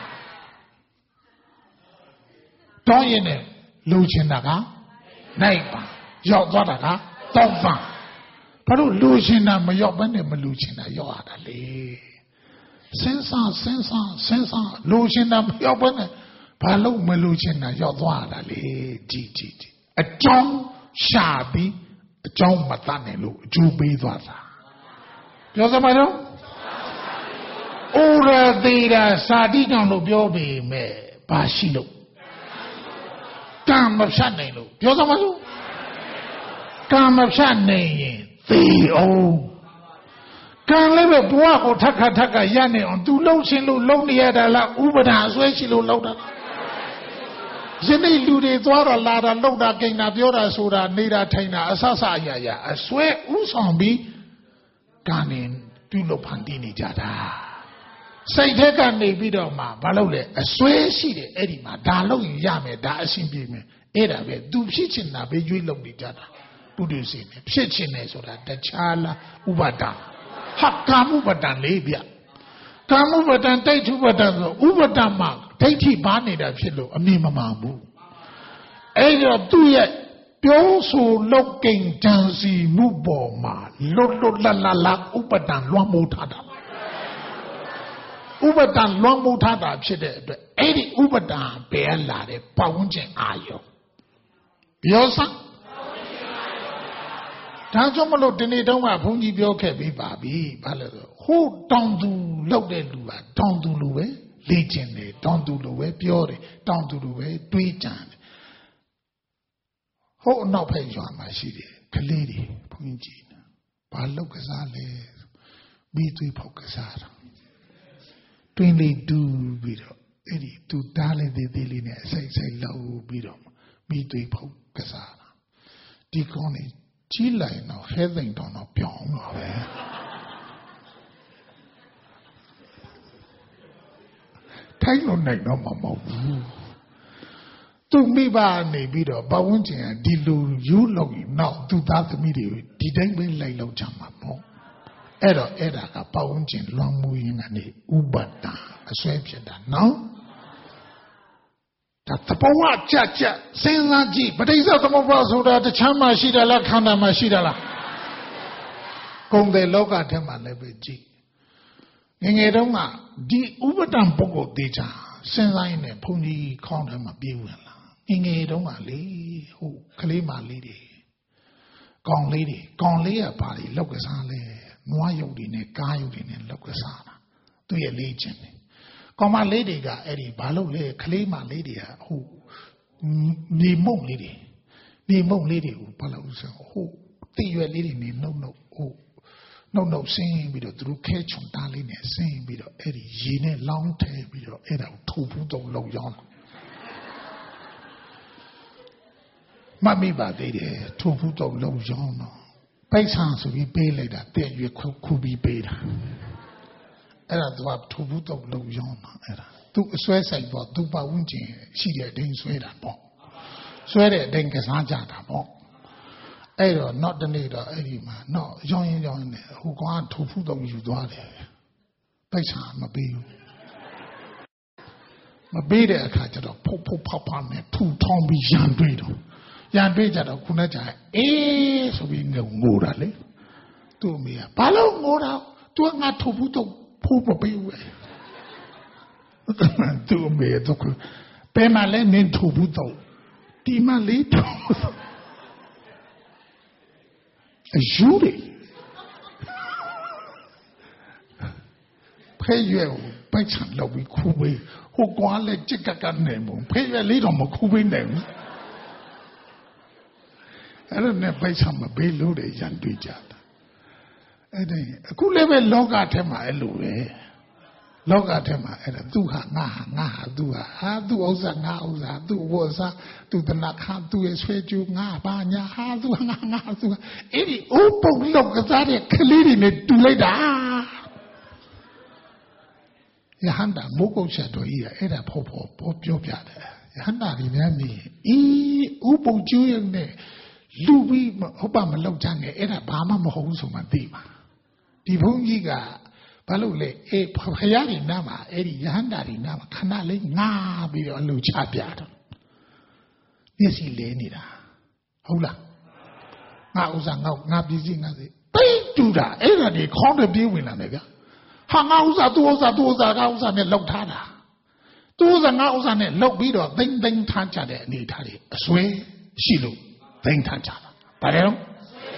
Don't you know? Lucinaga, Naipa, Yodaka, Tompa. But Lucina, Mayobane, Malucina, Yodale. Sensa, sensa, sensa, Lucina, Mayobane, Palo Malucina, Yodale, Gigi. A John Shabi, a John Matanelu, Jubi Dwata. Yosamado? Ora data, Sadina Lubiobi, me, Bashilo. Come of Shannon, Yosamazu? Come of Shannon, the oh. Can't live a boy or taka taka yanni on two low silo lonely at a la ubada, sweshilo loader. Zini lude, Dwara lada, loader, gaina, biora soda, nida taina, asasa yaya, I swear, Usombi, Ganin, Dulo Pandini Jada. Say, take a neighbor, ma, Balole, a swear she, Edima, Dalo, Yame, Da, Simbi, Eda, do pitching na be you love each other. Producing pitching so that the chala Ubada. Hakam Ubadan Labia. Come Ubadan, take Ubadan, Ubadan mark, take he banny that fellow, a mima mamu. Eda, do yet, Pioso looking Jansi Mubo ma, Lolo la la la, Ubadan, Lomutada. Ubadan long mutada chide, eighty Ubadan bear de Paunjin ayo. Biosa Tanjomalo Dini don't have Punji Bioke be baby, Balado. Who don't do look at Lua, don't do Lue, Legion, don't do Lue, Piore, don't do Lue, Tweetan. Ho no pay you on my city, Kaledi, Punji, Balocasale, be three pocasara. Twinly do video, Eddie, to Dali de Deline, say, say low video, be three pocasara. Diconi, Chile, no, Headington, no, Pyong. Take no night, no, mamma. To me, by a video, but one thing, Dilu, you look now to that media, didn't be like no jamamo. Era, era, a pounding long moving and the Ubata, a sweep that now. That's the power, cha cha, saying that G, but he's out of so that the Chama Shida la Kanda Mashida. Come the loga tema lebe G. Ningedonga, di Ubatan Pogo Deja, Senline and Pony called him a bewilla. Ningedonga lay, who Kalima lady. Gone lady, gone lay a party, Locasale. Noyodine, Gayodine, Locasana. Do your legion. Come my lady got Eddie Balo, claim my lady who 你梦里的，你梦里的，我把老说，哦，地月里的你 no no 哦 no no 声比较，都开从大里呢声比较，哎的，伊呢浪台比较，哎的，土不都老样。妈咪把对的，土不都老样了，白场属于背来的，电月苦苦比背的，哎的，都话土不都老样了，哎的。都摔死不？都把文件系列顶摔了不？摔了顶个啥家的不？哎哟，那的那个哎的嘛，那样样样的，我讲土铺都有多的，白茶没背，没背的看着到噗噗啪啪的，土汤比相对的，相对着到可能讲，哎，所以我我了嘞，都没啊，把了我了，都俺土铺都铺不背喂。都没都可，白马来年土不到，地马来土，有的，配乐白唱了为苦悲，我光来这个干内蒙，配乐里头么苦悲内蒙，哎那白唱么白路的相对家的，哎对，古来为老家他妈路嘞。老家他妈哎，都哈俺哈俺哈都哈，哈都欧啥俺欧啥，都我啥都在那看都也吹就俺把伢哈都俺俺都，哎你欧蹦老个咋的，可怜的呢都来打，也喊他莫讲些多伊，哎他婆婆婆表表的，也喊他里面呢，咦欧蹦就样呢，路边嘛，我把们老张的，哎他爸妈么好什么地嘛，地方一个。ဘာလို့လဲအေးဖခင်ရီနာမှာအဲ့ဒီယဟန္တာရီနာမှာခဏလေးငားပြီးတော့အလူချပြတော့မျက်စိလဲနေတာဟုတ်လားငါဥစ္စာငါငါပြည်စီငါစီပိတ်တူတာအဲ့ဒါဒီခေါင်းတပြေးဝင်လာတယ်ဗျဟာငါဥစ္စာသူ့ဥစ္စာသူ့ဥစ္စာငါဥစ္စာနဲ့လောက်ထားတာသူ့ဥစ္စာငါဥစ္စာနဲ့လောက်ပြီးတော့သိမ့်သိမ့်ထားကြတဲ့အနေထားတွေအစွဲရှိလို့သိမ့်ထားကြတာဘာလဲတော့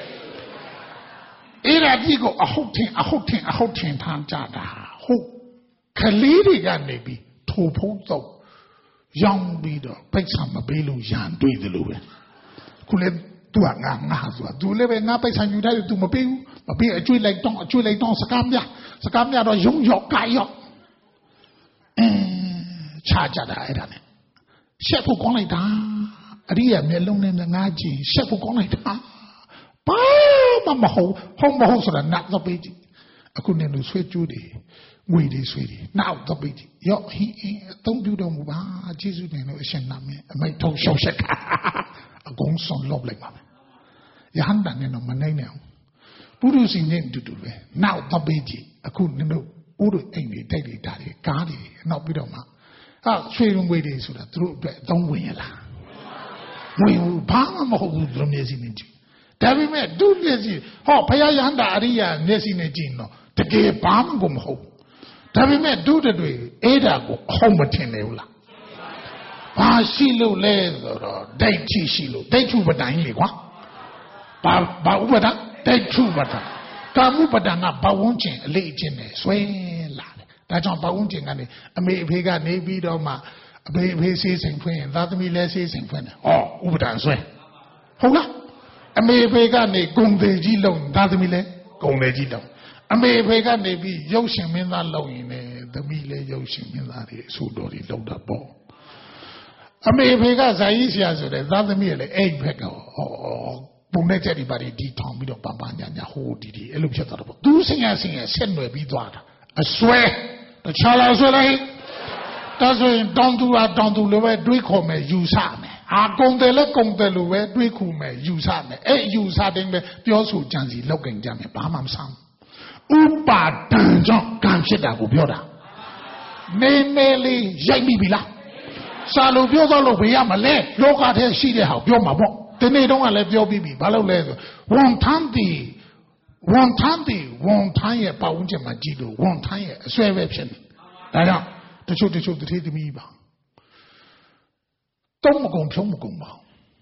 အဲ့ဒါဒီကိုအဟုတ်ထင်အဟုတ်ထင်အဟုတ်ထင်ထားကြတာဟုတ်ကလေးတွေကနေပြီးထိုဖုံးတော့ရောင်းပြီးတော့ပိတ်ဆံမပေးလို့ရန်တွေ့တယ်လို့ပဲခုလေသူကငါငါဆိုတာသူလည်းပဲငါပိတ်ဆံယူထားတယ်သူမပေးဘူးမပေးအကျွေးလိုက်တော့အကျွေးလိုက်တော့စကားမြစကားမြတော့ယုံရောက်ကြရောက်အဲချကြတာအဲ့ဒါနဲ့ရှက်ဖို့ကောင်းလိုက်တာအရိယာမျက်လုံးနဲ့ငါကြည့်ရှက်ဖို့ကောင်းလိုက်တာဘာမှမဟုတ်ဟုတ်မဟုတ်ဆိုတာနောက်တော့ပေးကြည့်အခုနေလို့ဆွဲကျိုးတယ်ငွေတွေဆွဲတယ်နောက်တော့ပေးကြည့်ရော့ဟင်းအသုံးပြုတော်မူပါကျေးဇူးတင်လို့အရှင်နာမည်အမိတ်ထုံးရှောက်ရှက်အကုန်ဆုံးလောက်လိုက်ပါမယ်ယဟန်တန်နဲ့တော့မနိုင်နဲ့ပုရုစီနဲ့တူတူပဲနောက်တော့ပေးကြည့်အခုနေလို့ဥရအိမ်တွေတိုက်တွေဓာတ်တွေကားတွေနောက်ပြီးတော့မှဟာဆွေငွေတွေဆိုတာသူတို့အတွက်အသုံးဝင်ရလားမဝင်ဘူးဘာမှမဟုတ်ဘူးသူမျက်စိနဲ့ကြည့်ဒါပေမဲ့ဒုမျက်စိဟောဘုရားယဟန္တာအရိယာမျက်စိနဲ့ကြည့်တော့တကယ်ဘာမှကိုမဟုတ်ဒါပေမဲ့ဒုတွေအဲ့ဒါကိုဟုတ်မထင်လေဘူးလားဘာရှိလို့လဲဆိုတော့ဒိဋ္ဌိရှိလို့ဒိဋ္ဌုပဒံလေကွာဘာဘာဥပဒံဒိဋ္ဌုပဒံကာမှုပဒံကဘဝန်းကျင်အလေးအကျင့်နဲ့ဆွဲလာတယ်ဒါကြောင့်ဘဝန်းကျင်ကနေအမေအဖေကနေပြီးတော့မှအဖေအဖေဆေးစိန်ဖွင့်ရင်သာသမီလည်းဆေးစိန်ဖွင့်တယ်ဟောဥပဒံဆွဲဟုတ်လားအမေဖေကနေဂုံသေးကြီးလုံသာသမီလည်းဂုံသေးကြီးလုံအမေဖေကနေပြီးရုပ်ရှင်မင်းသားလုံရင်လည်းသမီးလည်းရုပ်ရှင်မင်းသားတွေအဆိုတော်တွေလုံတာပေါ့အမေဖေကဇာကြီးဆရာဆိုတဲ့သာသမီးလည်းအဲ့ဘက်ကဟောပုံနဲ့ချက်ဒီပါဒီထောင်ပြီးတော့ပပညာညာဟိုဒီဒီအဲ့လိုဖြစ်သွားတော့ပေါ့သူစင်ရစင်ရဆက်နွယ်ပြီးသွားတာအစွဲတခြားလာဆွဲလိုက်ဒါဆိုရင်တောင်သူကတောင်သူလိုပဲတွေးခေါ်မယ်ယူဆမယ်အာကုံတယ်လဲကုံတယ်လို့ပဲတွေးခုမယ်ယူဆမယ်အဲ့ယူဆတဲ့ပဲပြောဆိုကြံစီလောက်ကင်ကြမယ်ဘာမှမဆောင်ဥပါဒံကြောင့်ကံဖြစ်တာကိုပြောတာနေနေလေးရိုက်မိပြီလားစာလို့ပြောတော့လို့ဘယ်ရမလဲလောကထဲရှိတဲ့ဟာပြောမှာပေါ့ဒီနေ့တော့ကလည်းပြောပြီးပြီဘာလို့လဲဆိုဝန်ထမ်းတီဝန်ထမ်းတီဝန်ထမ်းရဲ့ပတ်ဝန်းကျင်မှာကြည့်လို့ဝန်ထမ်းရဲ့အစွဲပဲဖြစ်နေဒါကြောင့်တချို့တချို့တထေးသမီးပါတုံးမကုန်ဖြုံးမကုန်ပါ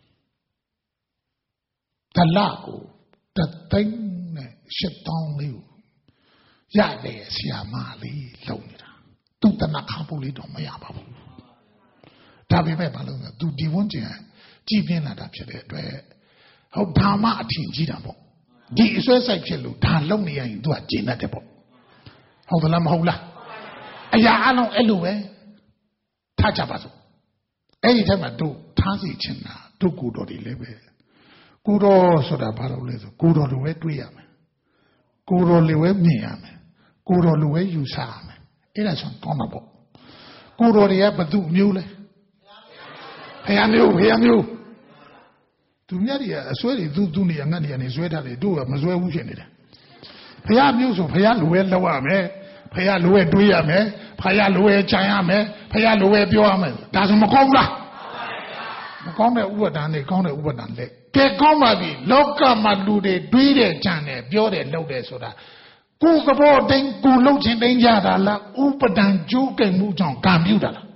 တလကိုတသိန်းနဲ့ရှစ်တောင်းလေးကိုရတယ်ဆရာမလေးလုံနေတာသူတနခါဖို့လေးတော့မရပါဘူးဒါပေမဲ့ဘာလို့လဲသူဒီဝန်းကျင်ကြည်ပြင်းလာတာဖြစ်တဲ့အတွက်ဟုတ်ဒါမှအထင်ကြီးတာပေါ့ဒီအစွဲဆိုင်ဖြစ်လို့ဒါလုံနေရရင်သူကကျင်တတ်တယ်ပေါ့ဟုတ်သလားမဟုတ်လားအရာအလုံးအဲ့လိုပဲထားကြပါစို့အဲ့ဒီထက်မှတို့ထားစီချင်တာတို့ကိုတော်တွေလည်းပဲကိုတော်ဆိုတာဘာလို့လဲဆိုကိုတော်လိုပဲတွေးရမယ်ကိုတော်လိုပဲမြင်ရမယ်ကိုတော်လိုပဲယူဆရမယ်အဲ့ဒါဆိုကောင်းမှာပေါ့ကိုတော်တွေကဘသူမျိုးလဲဖယားမျိုးဖယားမျိုးသူမြတ်တွေကအစွဲတွေသူသူနေရငတ်နေရနေစွဲထားတယ်တို့ကမစွဲဘူးဖြစ်နေတယ်ဖယားမျိုးဆိုဖယားလိုပဲလောက်ရမယ်ဖယားလိုပဲတွေးရမယ်ဖယားလိုပဲကြံရမယ်ဖယားလိုပဲပြောရမယ်ဒါဆိုမကောင်းဘူးလားမကောင်းတဲ့ဥပဒဏ်နဲ့ကောင်းတဲ့ဥပဒဏ်နဲ့ကဲကောင်းပါပြီလောကမှာလူတွေတွေးတယ်ကြံတယ်ပြောတယ်လုပ်တယ်ဆိုတာကိုယ်ကဘောတိုင်းကိုလှုပ်ခြင်းတိုင်းကြတာလားဥပဒံကျိုးကဲ့မှုကြောင့်ကံပြုတာလား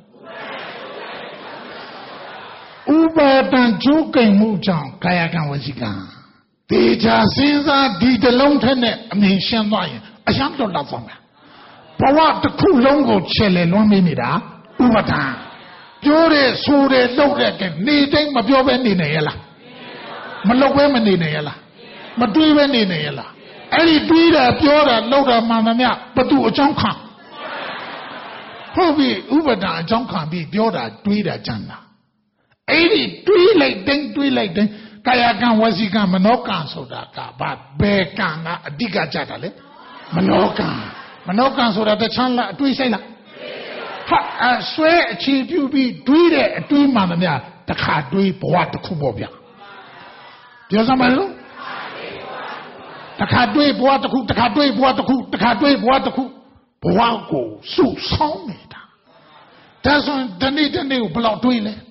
ဥပဒံကျိုးကဲ့မှုကြောင့်ကာယကံဝစီကံတေချာစဉ်းစားဒီတလုံးထက်နဲ့အမြင်ရှင်းသွားရင်အရှမ်းတော်လောက်သွားမှာဘဝတစ်ခုလုံးကိုချဲ့လေလွှမ်းမေးနေတာဥပဒံပြောတယ်ဆိုတယ်လုပ်တဲ့ကနေတိုင်းမပြောဘဲနေနေရလားမလုပ်ဘဲမနေနေရလားမတွေးဘဲနေနေရလားအဲ့ဒီတွေးတာပြောတာလုပ်တာမှန်သမျှဘသူအကြောင်းခံဟုတ်ပြီဥပဒံအကြောင်းခံပြီးပြောတာတွေးတာကြံတာအဲ့ဒီတွေးလိုက်တိုင်းတွေးလိုက်တိုင်းကာယကံဝစီကံမနောကံဆိုတာကဘာဘယ်ကံကအဓိကကြတာလဲမနောကံမနောကံဆိုတာတခြားလားအတွေးဆိုင်လားဟာအဆွဲအခြေပြုပြီးတွေးတဲ့အတွေးမှန်သမျှတခါတွေးဘဝတစ်ခုပေါ့ဗျာပြောစမ်းပါလို့တခါတွေးဘဝတစ်ခုတခါတွေးဘဝတစ်ခုတခါတွေးဘဝတစ်ခုဘဝကိုစုဆောင်းနေတာဒါဆိုဒီနေ့ဒီနေ့ကိုဘယ်လောက်တွေးလဲ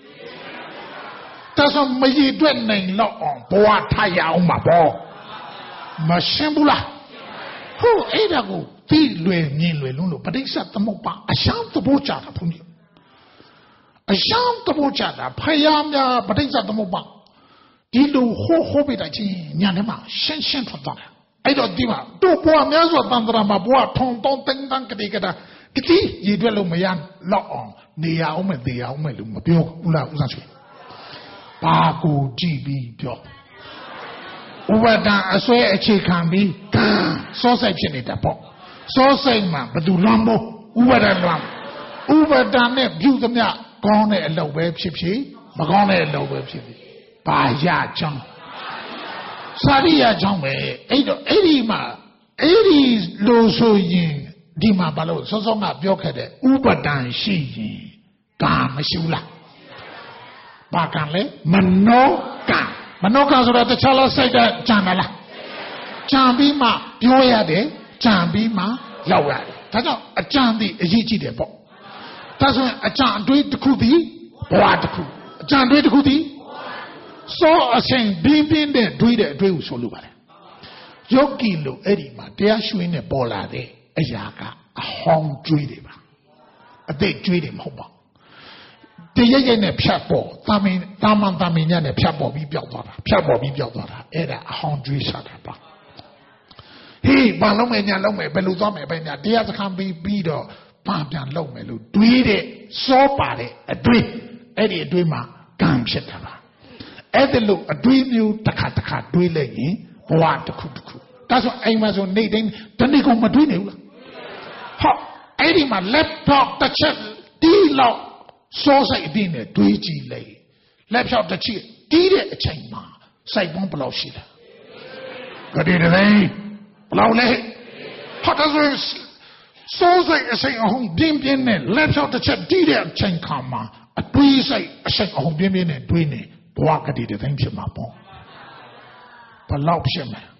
ဒါဆိုမရည်တွက်နိုင်တော့အောင်ဘဝထားရအောင်မှာပေါ့မရှင်းဘူးလားဟုတ်အဲ့ဒါကိုသိလွယ်မြင်လွယ်လုံးလို့ပဋိစ္စသမုပ္ပါအရှမ်းသဘောကြတာဘုန်းကြီးအရှမ်းသဘောကြတာဖယားများပဋိစ္စသမုပ္ပါဒီလိုဟိုးဟိုးပြတဲ့ချင်းညာထဲမှာရှင်းရှင်းထွက်သွားတယ်အဲ့တော့ဒီမှာတို့ဘွားများစွာတန်တရာမှာဘွားထုံတုံးတင်းတန်းကတိကတာကတိရည်တွက်လို့မရတော့အောင်နေရအောင်မဲ့သေးအောင်မဲ့လို့မပြောဘူးလားဦးစားဆွေဘာကိုကြည့်ပြီးပြောဥပဒံအစွဲအခြေခံပြီးကံစောစိတ်ဖြစ်နေတာပေါ့စောစိတ်မှာဘယ်သူလွမ်းမို့ဥပဒံလွမ်းဥပဒံနဲ့ပြုသမျှကောင်းတဲ့အလုပ်ပဲဖြစ်ဖြစ်မကောင်းတဲ့အလုပ်ပဲဖြစ်ဖြစ်ဘာရချောင်းစာရိယချောင်းပဲအဲ့တော့အဲ့ဒီမှာအဲ့ဒီလိုဆိုရင်ဒီမှာဘာလို့စောစောကပြောခဲ့တဲ့ဥပဒံရှိရင်ကာမရှိဘူးလားဘာကံလဲမနောကံမနောကံဆိုတာတခြားလားစိတ်ကကြံတာလားကြံပြီးမှပြောရတယ်ကြံပြီးမှရောက်ရတယ်ဒါကြောင့်အကြံသည်အရေးကြီးတယ်ပေါ့ဒါဆိုရင်အကြံအတွေးတစ်ခုသည်ဘဝတစ်ခုအကြံအတွေးတစ်ခုသည်စောအစဉ်ဘင်းဘင်းတဲ့တွေးတဲ့အတွေးကိုဆိုလိုပါတယ်ယောဂီလို့အဲ့ဒီမှာတရားရွှေနဲ့ပေါ်လာတဲ့အရာကအဟောင်းတွေးတွေပါအသိတွေးတွေမဟုတ်ပါတရရိပ်နဲ့ဖြတ်ပေါ်တာမင်တာမန်တာမင်ညနဲ့ဖြတ်ပေါ်ပြီးပြောက်သွားတာဖြတ်ပေါ်ပြီးပြောက်သွားတာအဲ့ဒါအဟောင်းတွေးစားတာပါဟေးဘာလုံးမယ်ညာလုံးမယ်ဘယ်လိုသွားမယ်ပဲညာတရားစခန်းပြီးပြီးတော့ဘာပြန်လုံးမယ်လို့တွေးတဲ့စောပါတဲ့အတွေးအဲ့ဒီအတွေးမှာကံဖြစ်တာပါအဲ့ဒါလို့အတွေးမျိုးတစ်ခါတစ်ခါတွေးလိုက်ရင်ဘဝတစ်ခုတစ်ခုဒါဆိုအိမ်မှာဆိုနေတိုင်းတနေ့ကုန်မတွေးနေဘူးလားဟုတ်အဲ့ဒီမှာ laptop တစ်ချက်တီးလောက်စောစိတ်အတင်းနဲ့တွေးကြည့်လိုက် laptop တစ်ချက်တီးတဲ့အချိန်မှာစိုက်ပေါင်းဘယ်လောက်ရှိလဲကတိတည်းဘယ်လောက်လဲဟုတ်တယ်ဆိုစောစိတ်အစိမ်အဟုန်ပြင်းပြင်းနဲ့ laptop တစ်ချက်တီးတဲ့အချိန်ခါမှာအတွေးစိတ်အစိမ်အဟုန်ပြင်းပြင်းနဲ့တွေးနေဘဝကတိတည်းဖြစ်မှာပေါ့ဘယ်လောက်ဖြစ်မလဲ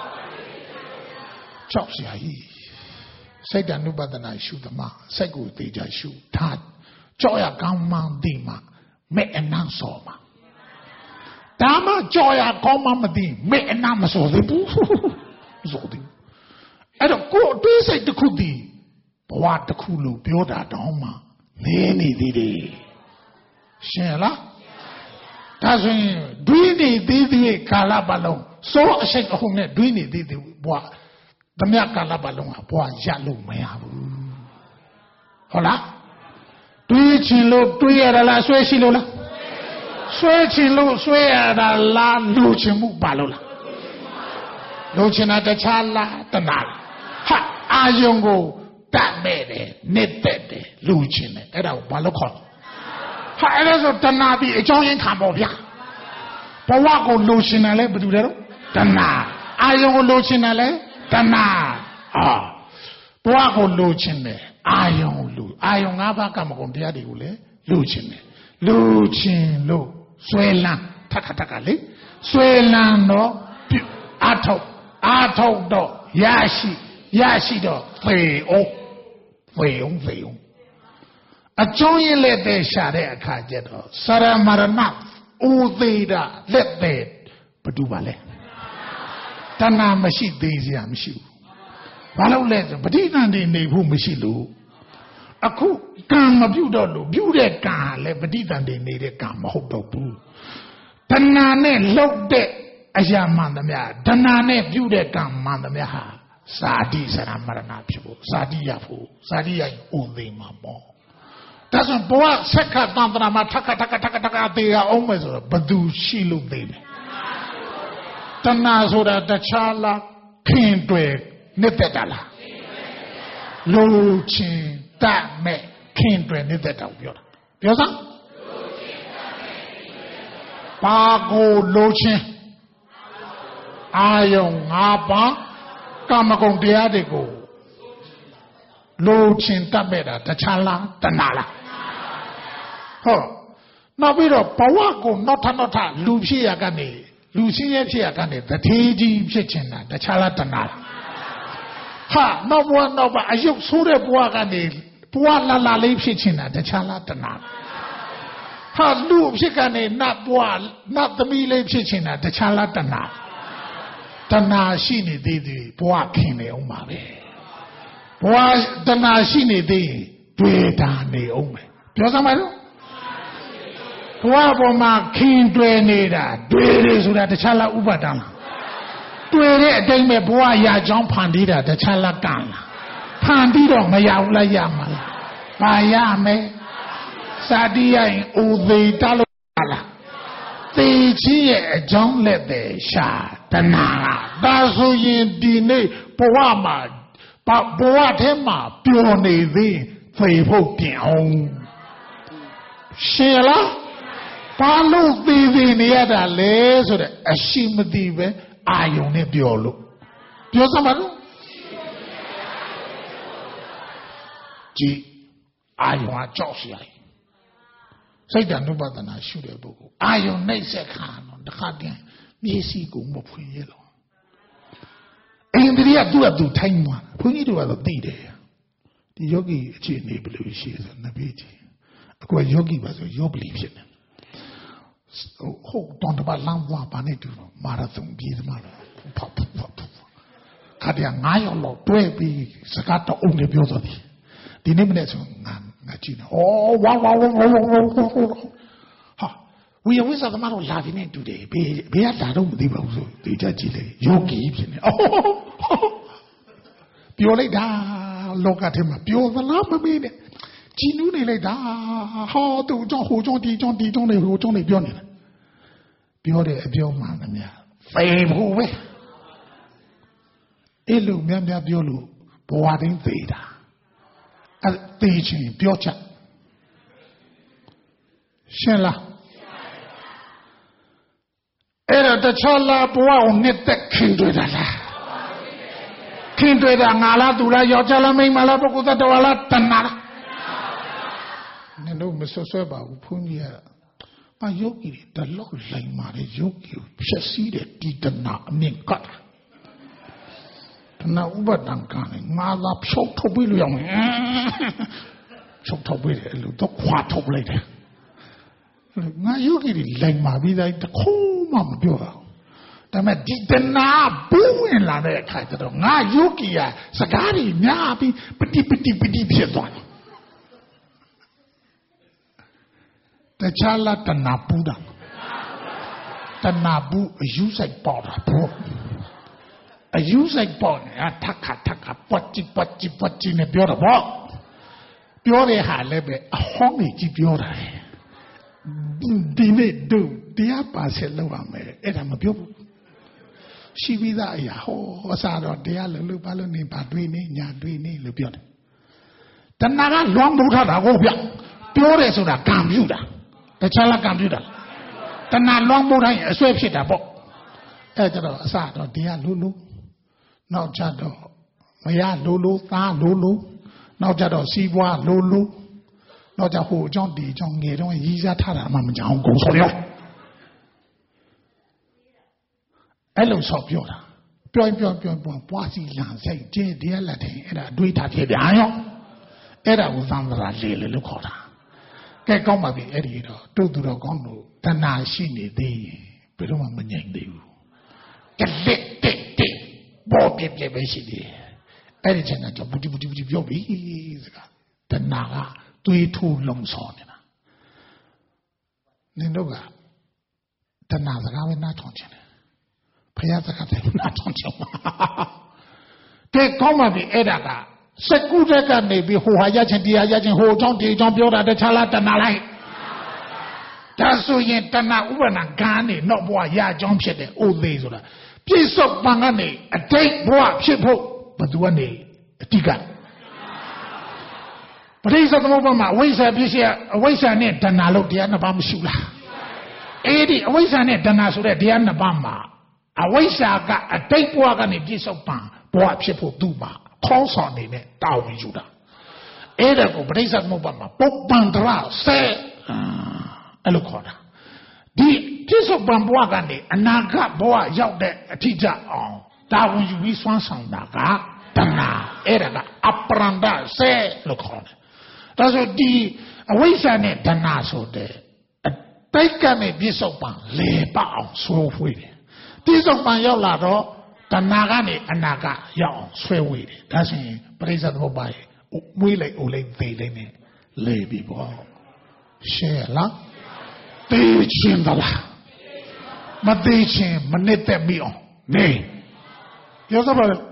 ကြောက်စရာကြီးစိတ်တ ानु ပဒနာရှုသမားစိတ်ကိုသိကြရှုထားကြောက်ရကောင်းမှန်းသိမှမဲ့အနံ့စော်မှာဒါမှကြောက်ရကောင်းမှမသိမဲ့အနံ့မစော်သေးဘူးမစော်သေးဘူးအဲ့တော့ကိုယ်အတွေးစိတ်တစ်ခုတည်းဘဝတစ်ခုလို့ပြောတာတောင်းမှနေနေသေးတယ်ရှင်းလားဒါဆိုရင်ဒွိနေသေးသေးကာလပတ်လုံးစိုးအရှိတ်အဟုန်နဲ့ဒွိနေသေးသေးဘဝဓမြကာလပတ်လုံးဟာဘဝရလို့မရဘူးဟုတ်လား对亲路对呀的啦，谁亲路啦？谁亲路谁呀的啦？路亲木巴路啦？路亲那的差啦，的哪啦？哈，阿勇个大妹的，你得的路亲的，哎，那巴路靠。哈，哎，那说的哪比张人看不平？不话个路亲那嘞，不对了，的哪？阿勇个路亲那嘞，的哪？啊，不话个路亲的。阿勇路，阿勇阿爸干嘛讲别的嘞？路亲嘞，路亲路，虽然他卡他卡嘞，虽然喏，阿头阿头的也是也是的费用费用费用，啊，终于来在下来看见了，萨拉马拉纳乌贼的来在不读完嘞，但那么是对象没修。ဘာလို့လဲဆိုပဋိသန္ဓေနေဖို့မရှိလို့အခုကံမပြုတ်တော့လို့ပြုတဲ့ကံလည်းပဋိသန္ဓေနေတဲ့ကံမဟုတ်တော့ဘူးတဏှာနဲ့လှုပ်တဲ့အရာမှန်သမျှတဏှာနဲ့ပြုတဲ့ကံမှန်သမျှဟာစာတိစရမရဏဖြစ်ဖို့စာတိရဖို့စာတိရရင်ဥသိမှာပေါ့ဒါဆိုဘဝဆက်ခတ်တန်တရာမှာထက်ခတ်ထက်ခတ်ထက်ခတ်ထက်ခတ်သေးအောင်မယ်ဆိုတော့ဘသူရှိလို့သိတယ်တဏှာဆိုတာတခြားလားခင်တွေနေတဲ့တာလားလူချင်းတတ်မဲ့ခင်တွေနေတဲ့တာပြောတာပြောစမ်းပါကိုလူချင်းအာယုံငါးပါးကာမဂုဏ်တရားတွေကိုလူချင်းတတ်မဲ့တာတခြားလားတဏှာလားဟုတ်နောက်ပြီးတော့ဘဝကိုနောက်ထပ်နောက်ထပ်လူဖြစ်ရကနေလူချင်းရဲ့ဖြစ်ရကနေတထေးကြီးဖြစ်ချင်တာတခြားလားတဏှာလားဟာနောက်ဘဝနောက်ဘဝအယုတ်ဆိုးတဲ့ဘဝကနေဘဝလာလာလေးဖြစ်ချင်တာတခြားလားတဏှာဟာလူဖြစ်ကနေနတ်ဘဝနတ်သမီးလေးဖြစ်ချင်တာတခြားလားတဏှာတဏှာရှိနေသေးသေးဘဝခင်နေအောင်ပါပဲဘဝတဏှာရှိနေသေးရင်တွေ့တာနေအောင်ပဲပြောစမ်းပါလို့ဘဝပေါ်မှာခင်တွေ့နေတာတွေ့တယ်ဆိုတာတခြားလားဥပါဒံလားတွေ့တဲ့အတိုင်းပဲဘဝရာချောင်းဖန်တီးတာတခြားလားကံလားဖန်တီးတော့မရဘူးလားရမှာလားပါရမယ်စာတိယရင်ဥသေးတလို့လားသေချင်းရဲ့အကြောင်းလက်ပဲရှာတဏှာဒါဆိုရင်ဒီနေ့ဘဝမှာဘဝထဲမှာပျော်နေသေးဖေဖို့ပြင်အောင်ရှင်လားဘာလို့သေးသေးနေရတာလဲဆိုတဲ့အရှိမသိပဲအာယုံနဲ့ပြောလို့ပြောစမ်းပါလို့ကြည်အာယုံကကြောက်စရာစိတ်တ ानु ပဒနာရှုတဲ့ပုဂ္ဂိုလ်အာယုံနှိမ့်ဆက်ခါတော့တခါတည်းမျက်စိကိုမဖွင့်ရလို့အိန္ဒြိယသူ့အတူထိုင်းသွားဘုန်းကြီးတို့ကတော့သိတယ်ဒီယောဂီအခြေအနေဘယ်လိုရှိဆိုနဘေးကြီးအခုကယောဂီပါဆိုယောဂလီဖြစ်နေဟုတ်တော့တပါလမ်းသွားပါနေတူမာရသွန်ပြေးသမားဖတ်ဖတ်ဖတ်ခါတည်းငါးယောက်လောက်တွဲပြီးစကားတော့အုံနဲ့ပြောသွားတယ်ဒီနေ့မနေ့ဆိုငါငါကြည့်နေဩဝါဝါဝါဝါဟာဝီယဝိသသမารလာပြီးနေတူတယ်ဘေးဘေးကလာတော့မသိပါဘူးဆိုဒီကြကြည့်လေယောဂီဖြစ်နေဩပြောလိုက်တာလောကထဲမှာပြောသလားမမေးနဲ့ကြည်နူးနေလိုက်တာဟောသူ့ကြောင့်ဟိုကြောင့်ဒီကြောင့်ဒီကြောင့်နေဟိုကြောင့်နေပြောနေတာပြောတယ်အပြောမှန်တယ်များဖေးဖို့ပဲအဲ့လိုများများပြောလို့ဘဝတိုင်းသေးတာအဲ့သေချင်းပြောချက်ရှင်းလားအဲ့တော့တခြားလားဘဝကိုနှစ်သက်ခင်တွေ့တာလားခင်တွေ့တာငါလားသူလားယောက်ျားလားမိန်းမလားပုဂ္ဂိုလ်တ attva လားတဏှာလားနေလို့မဆွဆွဲပါဘူးဘုန်းကြီးကအယောဂီတွေတလောက်လိုင်မာတဲ့ယောဂီကိုဖြစ်စည်းတဲ့ဒီတဏှာအမြင့်ကတ်တဏှာဥပဒံကလည်းငါသာဖြုတ်ထုတ်ပြီးလို့ရအောင်ဖြုတ်ထုတ်ပြီးတယ်လို့တော့ခွာထုတ်လိုက်တယ်ငါယောဂီတွေလိုင်မာပြီးတိုင်းတခုမှမပြောတော့ဒါပေမဲ့ဒီတဏှာဘူးဝင်လာတဲ့အခါကျတော့ငါယောဂီကစကားတွေများပြီးပတိပတိပတိဖြစ်သွားတယ်တခြားလားတဏှာပူတာတဏှာပူအယူဆိုင်ပေါ်တာဘို့အယူဆိုင်ပေါ်နေတာထက်ခါထက်ခါပွက်ကြည့်ပွက်ကြည့်ပွက်ကြည့်နဲ့ပြောတော့ဗောပြောတဲ့ဟာလည်းပဲအဟောင်းကြီးကြီးပြောတာဒီနေ့တို့တရားပါဆက်လောက်ရမယ်အဲ့ဒါမပြောဘူးရှိပြီးသားအရာဟောအစားတော့တရားလုံးလို့ဘာလို့နေပါတွေးနေညာတွေးနေလို့ပြောတယ်တဏှာကလွန်မှုထတာကိုဗျပြောတယ်ဆိုတာကံပြုတာတခြားလားကံပြုတာတဏှာလွန်မှုတိုင်းအဆွဲဖြစ်တာပေါ့အဲ့ကြတော့အစားတော့တရားလို့လို့နောက်ကြတော့မရလို့လို့သားလို့လို့နောက်ကြတော့စီးပွားလို့လို့နောက်ကြဟိုအကြောင်းဒီအကြောင်းငယ်တော့ရီးစားထားတာမှမကြောက်ကုန်ဆိုရောအဲ့လိုဆော့ပြောတာပြောရင်ပြောပြောပြောပွားစီလန်စိတ်ကျဲတရားလက်ထင်အဲ့ဒါအတွေးထားဖြစ်ပြန်ရောအဲ့ဒါကိုသံသရာလေလေလို့ခေါ်တာကဲကောင်းပါပြီအဲ့ဒီတော့တို့သူတော်ကောင်းတို့တဏှာရှိနေသေးဘယ်တော့မှမငြိမ်သေးဘူးကလက်တက်တက်ဘောပြပြပဲရှိသေးအဲ့ဒီချိန်ကကြောဘူးတူဘူးတူပြောပြီစကားတဏှာကတွေးထိုးလုံဆော်နေတာနင်တို့ကတဏှာစကားပဲနားထောင်ချင်တယ်ဖယားစကားတယ်နားထောင်ချင်ပါကဲကောင်းပါပြီအဲ့ဒါကစကုတက်ကနေပြီးဟိုဟာရချင်းတရားရချင်းဟိုအကြောင်းဒီအကြောင်းပြောတာတခြားလားတဏှာလိုက်ဒါဆိုရင်တဏှာဥပဒနာဂန်နေတော့ဘဝရအကြောင်းဖြစ်တယ်အိုသေးဆိုတာပြစ္ဆုတ်ပံကနေအတိတ်ဘဝဖြစ်ဖို့ဘသူကနေအတိကပရိစ္ဆေသမုပ္ပါမှာအဝိဇ္ဇာပြည့်စရာအဝိဇ္ဇာနဲ့တဏှာလို့တရားနှစ်ပါးမရှိလားအဲ့ဒီအဝိဇ္ဇာနဲ့တဏှာဆိုတဲ့တရားနှစ်ပါးမှာအဝိဇ္ဇာကအတိတ်ဘဝကနေပြစ္ဆုတ်ပံဘဝဖြစ်ဖို့သူ့မှာခေါင်းဆောင်နေနဲ့တာဝန်ယူတာအဲ့ဒါကိုပရိစ္ဆေသမုပ္ပါမှာပုပ္ပန္တရဆဲအဲ့လိုခေါ်တာဒီပြစ္ဆုတ်ပံဘဝကနေအနာဂတ်ဘဝရောက်တဲ့အထိကြအောင်တာဝန်ယူပြီးစွမ်းဆောင်တာကတဏှာအဲ့ဒါကအပရန္တဆဲလို့ခေါ်တယ်ဒါဆိုဒီအဝိဇ္ဇာနဲ့တဏှာဆိုတဲ့အတိတ်ကနေပြစ္ဆုတ်ပံလေပအောင်ဆိုးဖွေးတယ်ပြစ္ဆုတ်ပံရောက်လာတော့တဏှာကနေအနာဂတ်ရောက်အောင်ဆွဲဝေးတယ်ဒါဆိုရင်ပရိစ္ဆေသမုပ္ပါရဲ့မွေးလိုက်အိုလိုက်သေးလိုက်နဲ့လေပြီပေါ့ရှဲလားတေးချင်းသလားမသေးချင်းမနစ်သက်မိအောင်နေပြောစပါလေ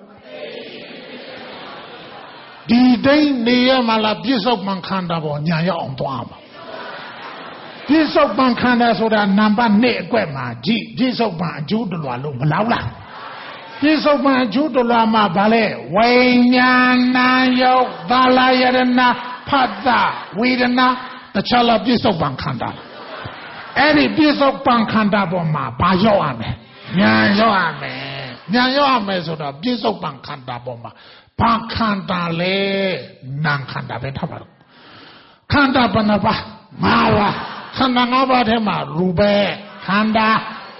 ဒီတိုင်းနေရမှာလားပြစ္ဆုတ်ပံခန္ဓာပေါ်ညာရောက်အောင်သွားမှာပြစ္ဆုတ်ပံခန္ဓာဆိုတာနံပါတ်နှစ်အကွက်မှာကြည့်ပြစ္ဆုတ်ပံအကျိုးတလွာလို့မလောက်လားပြစ္ဆုတ်ပံအကျိုးတလွာမှာဗာလဲဝိညာဏယုတ်သာလယရဏဖတ်တာဝေဒနာတခြားလားပြစ္ဆုတ်ပံခန္ဓာအဲ့ဒီပြစ္ဆုတ်ပံခန္ဓာပေါ်မှာဘာရောက်ရမလဲညာရောက်ရမယ်ညာရောက်ရမယ်ဆိုတော့ပြစ္ဆုတ်ပံခန္ဓာပေါ်မှာဘာခန္ဓာလဲနာမ်ခန္ဓာပဲထားပါတော့ခန္ဓာဘယ်နှပါးငါးပါးခန္ဓာငါးပါးထဲမှာရူပခန္ဓာ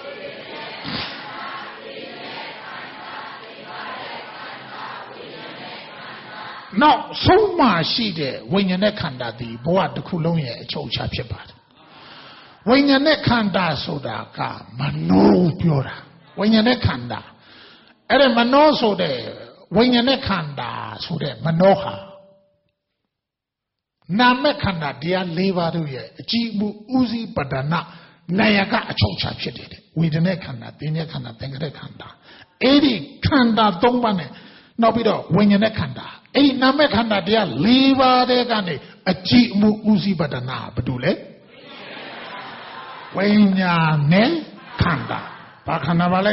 နောက်ဆုံးမှရှိတဲ့ဝိညာဉ်နဲ့ခန္ဓာဒီဘဝတစ်ခုလုံးရဲ့အချုပ်အခြာဖြစ်ပါတယ်ဝိညာဉ်နဲ့ခန္ဓာဆိုတာကမနောပြောတာဝိညာဉ်နဲ့ခန္ဓာအဲ့ဒါမနောဆိုတဲ့ဝိညာဉ်နဲ့ခန္ဓာဆိုတဲ့မနောဟာနာမခန္ဓာတရား၄ပါးတို့ရဲ့အကြည့်မှုဥစည်းပဒနာနာယကအချုပ်အခြာဖြစ်တယ်ဝေဒနာခန္ဓာသင်္ညခန္ဓာသင်္ခရခန္ဓာအဲ့ဒီခန္ဓာ၃ပါးနဲ့နောက်ပြီးတော့ဝိညာဉ်နဲ့ခန္ဓာအဲ့ဒီနာမခန္ဓာတရား၄ပါးတဲ့ကနေအကြည့်မှုဥစည်းပဒနာဘာတူလဲဝိညာဉ်နဲ့ခန္ဓာဘာခန္ဓာပါလဲ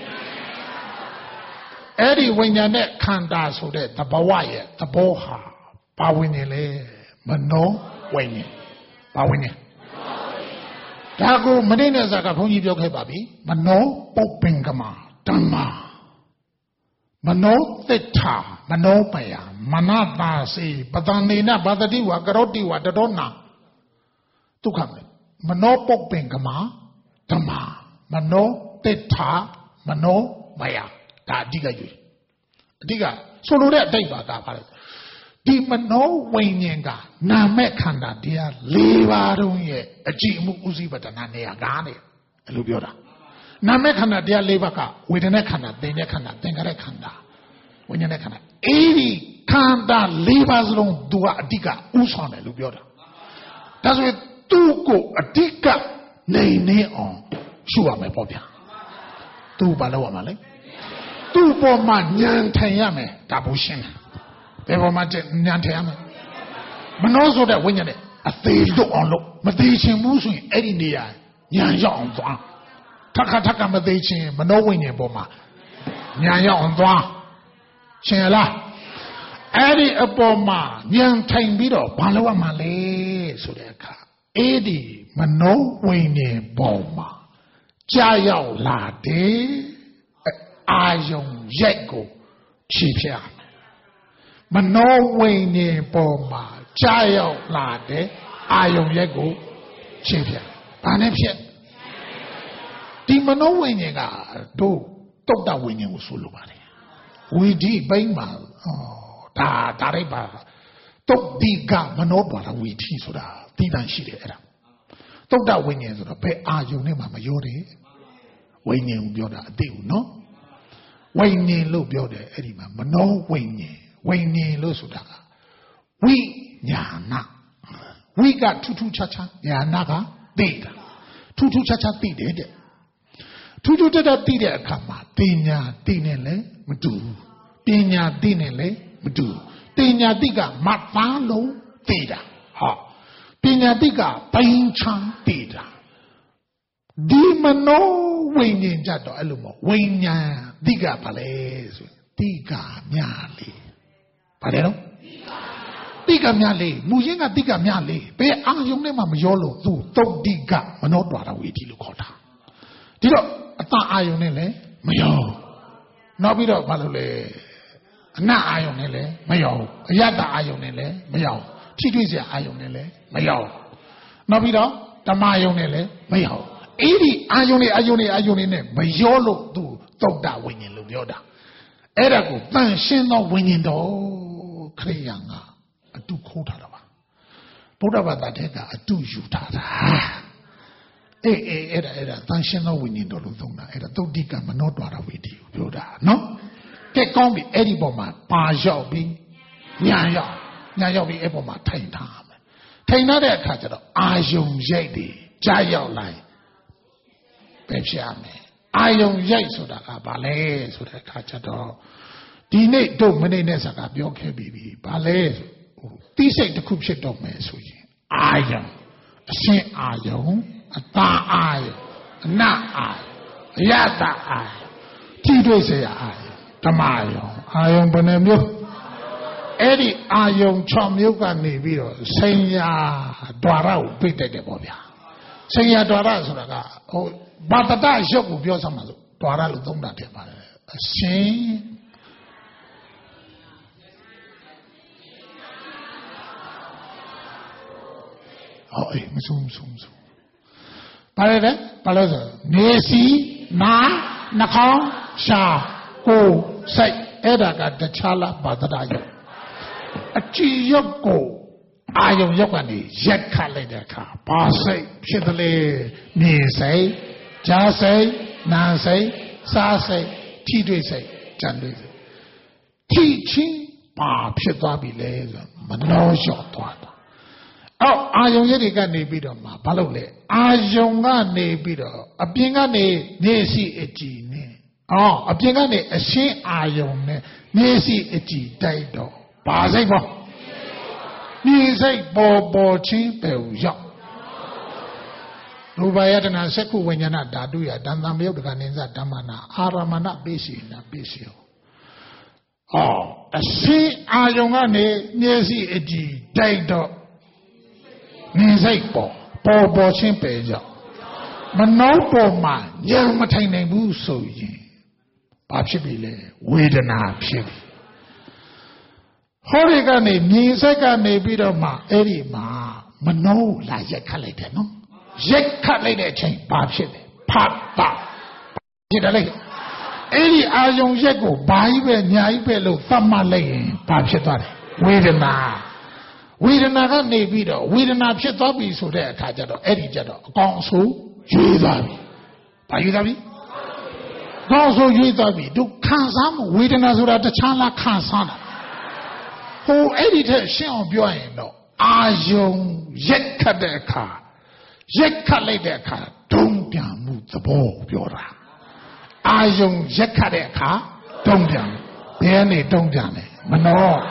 အဲ့ဒီဝိညာဉ်နဲ့ခန္ဓာဆိုတဲ့သဘောရဲ့သဘောဟာဘာဝိညာဉ်လဲမနောဝိညာဉ်ဘာဝိညာဉ်ဒါကိုမနေ့နဲ့ဇာကဘုန်းကြီးပြောခဲ့ပါပြီမနောပုပ္ပင်ကမဓမ္မာမနောသစ္စာမနောပယမနတာစေပတန်နေနဘာတတိဝကရောတိဝတတောနာဒုက္ခမနောပုပ္ပင်ကမဓမ္မာမနောသစ္စာမနောပယဒါအဓိကယူအဓိကဆိုလိုတဲ့အတိတ်ပါကပါလေဒီမနောဝိညာဉ်ကနာမဲ့ခန္ဓာတရား၄ပါးလုံးရဲ့အကြည့်အမှုဥစည်းပဒနာနေရာကားနဲ့အဲ့လိုပြောတာနာမဲ့ခန္ဓာတရား၄ပါးကဝေဒနာခန္ဓာသင်္ညခန္ဓာသင်္ခရခန္ဓာဝိညာဉ်နဲ့ခန္ဓာအဲ့ဒီခန္ဓာ၄ပါးစလုံးသူကအဓိကဥဆောင်တယ်လို့ပြောတာဒါဆိုရင်သူ့ကိုအဓိကနေနေအောင်ရှုရမယ်ပေါ့ဗျာသူ့ဘာလုပ်ရမှာလဲသူ့ပေါ်မှာဉာဏ်ထိုင်ရမယ်ဒါဘုရှင်းတယ်ဘယ်ပေါ်မှာဉာဏ်ထိုင်ရမလဲမနှောဆိုတဲ့ဝိညာဉ်နဲ့အသေးလွတ်အောင်လုပ်မသေးချင်ဘူးဆိုရင်အဲ့ဒီနေရာညာရောက်အောင်သွားထက်ခါထက်ကမသေးချင်မနှောဝိညာဉ်ပေါ်မှာညာရောက်အောင်သွားရှင်လားအဲ့ဒီအပေါ်မှာညံထိုင်ပြီးတော့ဘာလုပ်ရမှာလဲဆိုတဲ့အခါအဲ့ဒီမနှောဝိညာဉ်ပေါ်မှာကြာရောက်လာတယ်အာယုံရိုက်ကိုဖြည့်ဖြတ်မနှောဝိညာဉ်ပေါ်မှာကြာရောက်လာတယ်အာယုံရိုက်ကိုဖြည့်ဖြတ်ဘာနဲ့ဖြတ်ဒီမနှောဝိညာဉ်ကတို့တုတ်တဝိညာဉ်ကိုဆိုလိုပါတယ်ဝီဒီဘိန်းမှာဒါဒါရိုက်ပါတုတ်ဒီကမနှောပါတာဝီဒီဆိုတာတိတန်ရှိတယ်အဲ့ဒါတုတ်တဝိညာဉ်ဆိုတော့ဘယ်အာယုံနဲ့မှမရောတယ်ဝိညာဉ်ကိုပြောတာအတိဘူးနော်ဝိညာဉ်လို့ပြောတယ်အဲ့ဒီမှာမနှောဝိညာဉ်ဝိညာဉ်လို့ဆိုတာကဝိညာဏဝိကထူးထူးခြားခြားညာဏကသိတာထူးထူးခြားခြားသိတယ်တဲ့ထူးထူးတတ်တတ်သိတဲ့အခါမှာပညာသိနေလဲမတူဘူးပညာသိနေလဲမတူဘူးပညာသိကမသားလုံးသိတာဟာပညာသိကဘိန်းချမ်းသိတာဒီမနောဝိညာဉ်ကြတော့အဲ့လိုမဟုတ်ဝိညာဉ်သိကဘာလဲဆိုသိကမြလေဘာလဲတော့သိကမြလေမူရင်းကသိကမြလေဘယ်အာယုံနဲ့မှမရောလို့သူတုတ်တိကမနောတွာတာဝေဒီလို့ခေါ်တာဒီတော့အတအာယုံနဲ့လည်းမရောနောက်ပြီးတော့ဘာလို့လဲအနတ်အာယုံနဲ့လည်းမရောအယတ္တအာယုံနဲ့လည်းမရောထိတွေ့စရာအာယုံနဲ့လည်းမရောနောက်ပြီးတော့ဓမ္မယုံနဲ့လည်းမရောအဲ့ဒီအာယုန်လေးအာယုန်လေးအာယုန်လေးနဲ့မရောလို့သူသုတ်တဝိညာဉ်လို့ပြောတာအဲ့ဒါကိုတန်ရှင်းသောဝိညာဉ်တော်ခရိယာကအတုခိုးထားတာပါဗုဒ္ဓဘာသာတဲ့ကအတုယူထားတာအေးအေးအဲ့ဒါအဲ့ဒါတန်ရှင်းသောဝိညာဉ်တော်လို့သုံးတာအဲ့ဒါသုတ်တိကမနောတွာရဝိတ္တိကိုပြောတာနော်ကဲကောင်းပြီအဲ့ဒီပေါ်မှာပါရောက်ပြီးညာရောက်ညာရောက်ပြီးအဲ့ပေါ်မှာထိုင်ထားမယ်ထိုင်ထားတဲ့အခါကျတော့အာယုံရိတ်တွေကြားရောက်လာပဲဖြစ်ရမယ်အာယုံရိုက်ဆိုတာကဘာလဲဆိုတဲ့အခါကျတော့ဒီနေ့တို့မနေ့နဲ့စကားပြောခဲ့ပြီးပြီဘာလဲတိစိတ်တစ်ခုဖြစ်တော့မယ်ဆိုရင်အာယုံအရှင်းအာယုံအတာအာယုံအနအာယုံအယတအာယုံထိတွေ့เสียအာယုံဓမ္မယုံအာယုံဘယ်နှမျိုးအဲ့ဒီအာယုံ၆မျိုးကနေပြီးတော့စိန်ညာဒွါရကိုပြိတ်တက်တယ်ပေါ့ဗျာစိန်ညာဒွါရဆိုတာကဟိုဘာတတရုပ်ကိုပြောစမ်းပါစို့ဒွါရလို့သုံးတာတယ်ပါတယ်အရှင်ဟောအေးမဆုံးမဆုံးမဆုံးဘာလဲလဲဘာလို့ဆိုနေစီနာနှာခေါင်းရှာကိုယ်စိတ်အဲ့ဒါကတခြားလားဘာတတရုပ်အကြည်ရုပ်ကိုအာယုံရုပ်ကနေရက်ခတ်လိုက်တဲ့အခါဘာစိတ်ဖြစ်တယ်လဲမြင်စိတ်ကြားစိတ်နာစိတ်စားစိတ်ထိတွေ့စိတ်ကြံတွေ့စိတ်ထိချင်းပါဖြစ်သွားပြီလေဆိုမနှောလျှော့သွားတာအော်အာယုံရက်တွေကနေပြီးတော့မှဘာလို့လဲအာယုံကနေပြီးတော့အပြင်ကနေနေစီအကြည်နဲ့အော်အပြင်ကနေအရှင်းအာယုံနဲ့နေစီအကြည်တိုက်တော့ဘာစိတ်ပေါ့နေစိတ်ပေါ်ပေါ်ချင်းပဲရောက်ရူပယတနာစက္ခုဝိညာဏဓာတုယတန်တံမယုတ်တကနိစ္စဓမ္မနာအာရမဏပိစီနာပိစီယောအော်အရှိအာယုံကနေမျက်စိအကြည့်တိုက်တော့နေစိတ်ပေါ်ပေါ်ပေါ်ချင်းပဲရောက်မနှောပေါ်မှာညံမထိုင်နိုင်ဘူးဆိုရင်ဘာဖြစ်ပြီလဲဝေဒနာဖြစ်ပြီဟောဒီကနေမြင်စိတ်ကနေပြီးတော့မှအဲ့ဒီမှာမနှောလာရက်ခတ်လိုက်တယ်နော်ရက်ခတ်လိုက်တဲ့အချိန်ဘာဖြစ်လဲဖတ်တာဖြစ်တယ်လေအဲ့ဒီအာယုံရက်ကိုဘာကြီးပဲညာကြီးပဲလို့သတ်မှတ်လိုက်ရင်ဘာဖြစ်သွားလဲဝေဒနာဝေဒနာကနေပြီးတော့ဝေဒနာဖြစ်သွားပြီဆိုတဲ့အခါကျတော့အဲ့ဒီကျတော့အကောင်အဆိုးရွေးသွားပြီဘာရွေးသွားပြီအကောင်အဆိုးရွေးသွားပြီတို့ခံစားမှုဝေဒနာဆိုတာတခြားလားခံစားတာဟိုအဲ့ဒီထက်ရှင်းအောင်ပြောရင်တော့အာယုံရက်ခတ်တဲ့အခါရက်ခတ်လိုက်တဲ့အခါဒုံပြန်မှုသဘောပြောတာအာယုံရက်ခတ်တဲ့အခါဒုံပြန်ဘယ်ကနေဒုံပြန်လဲမနှော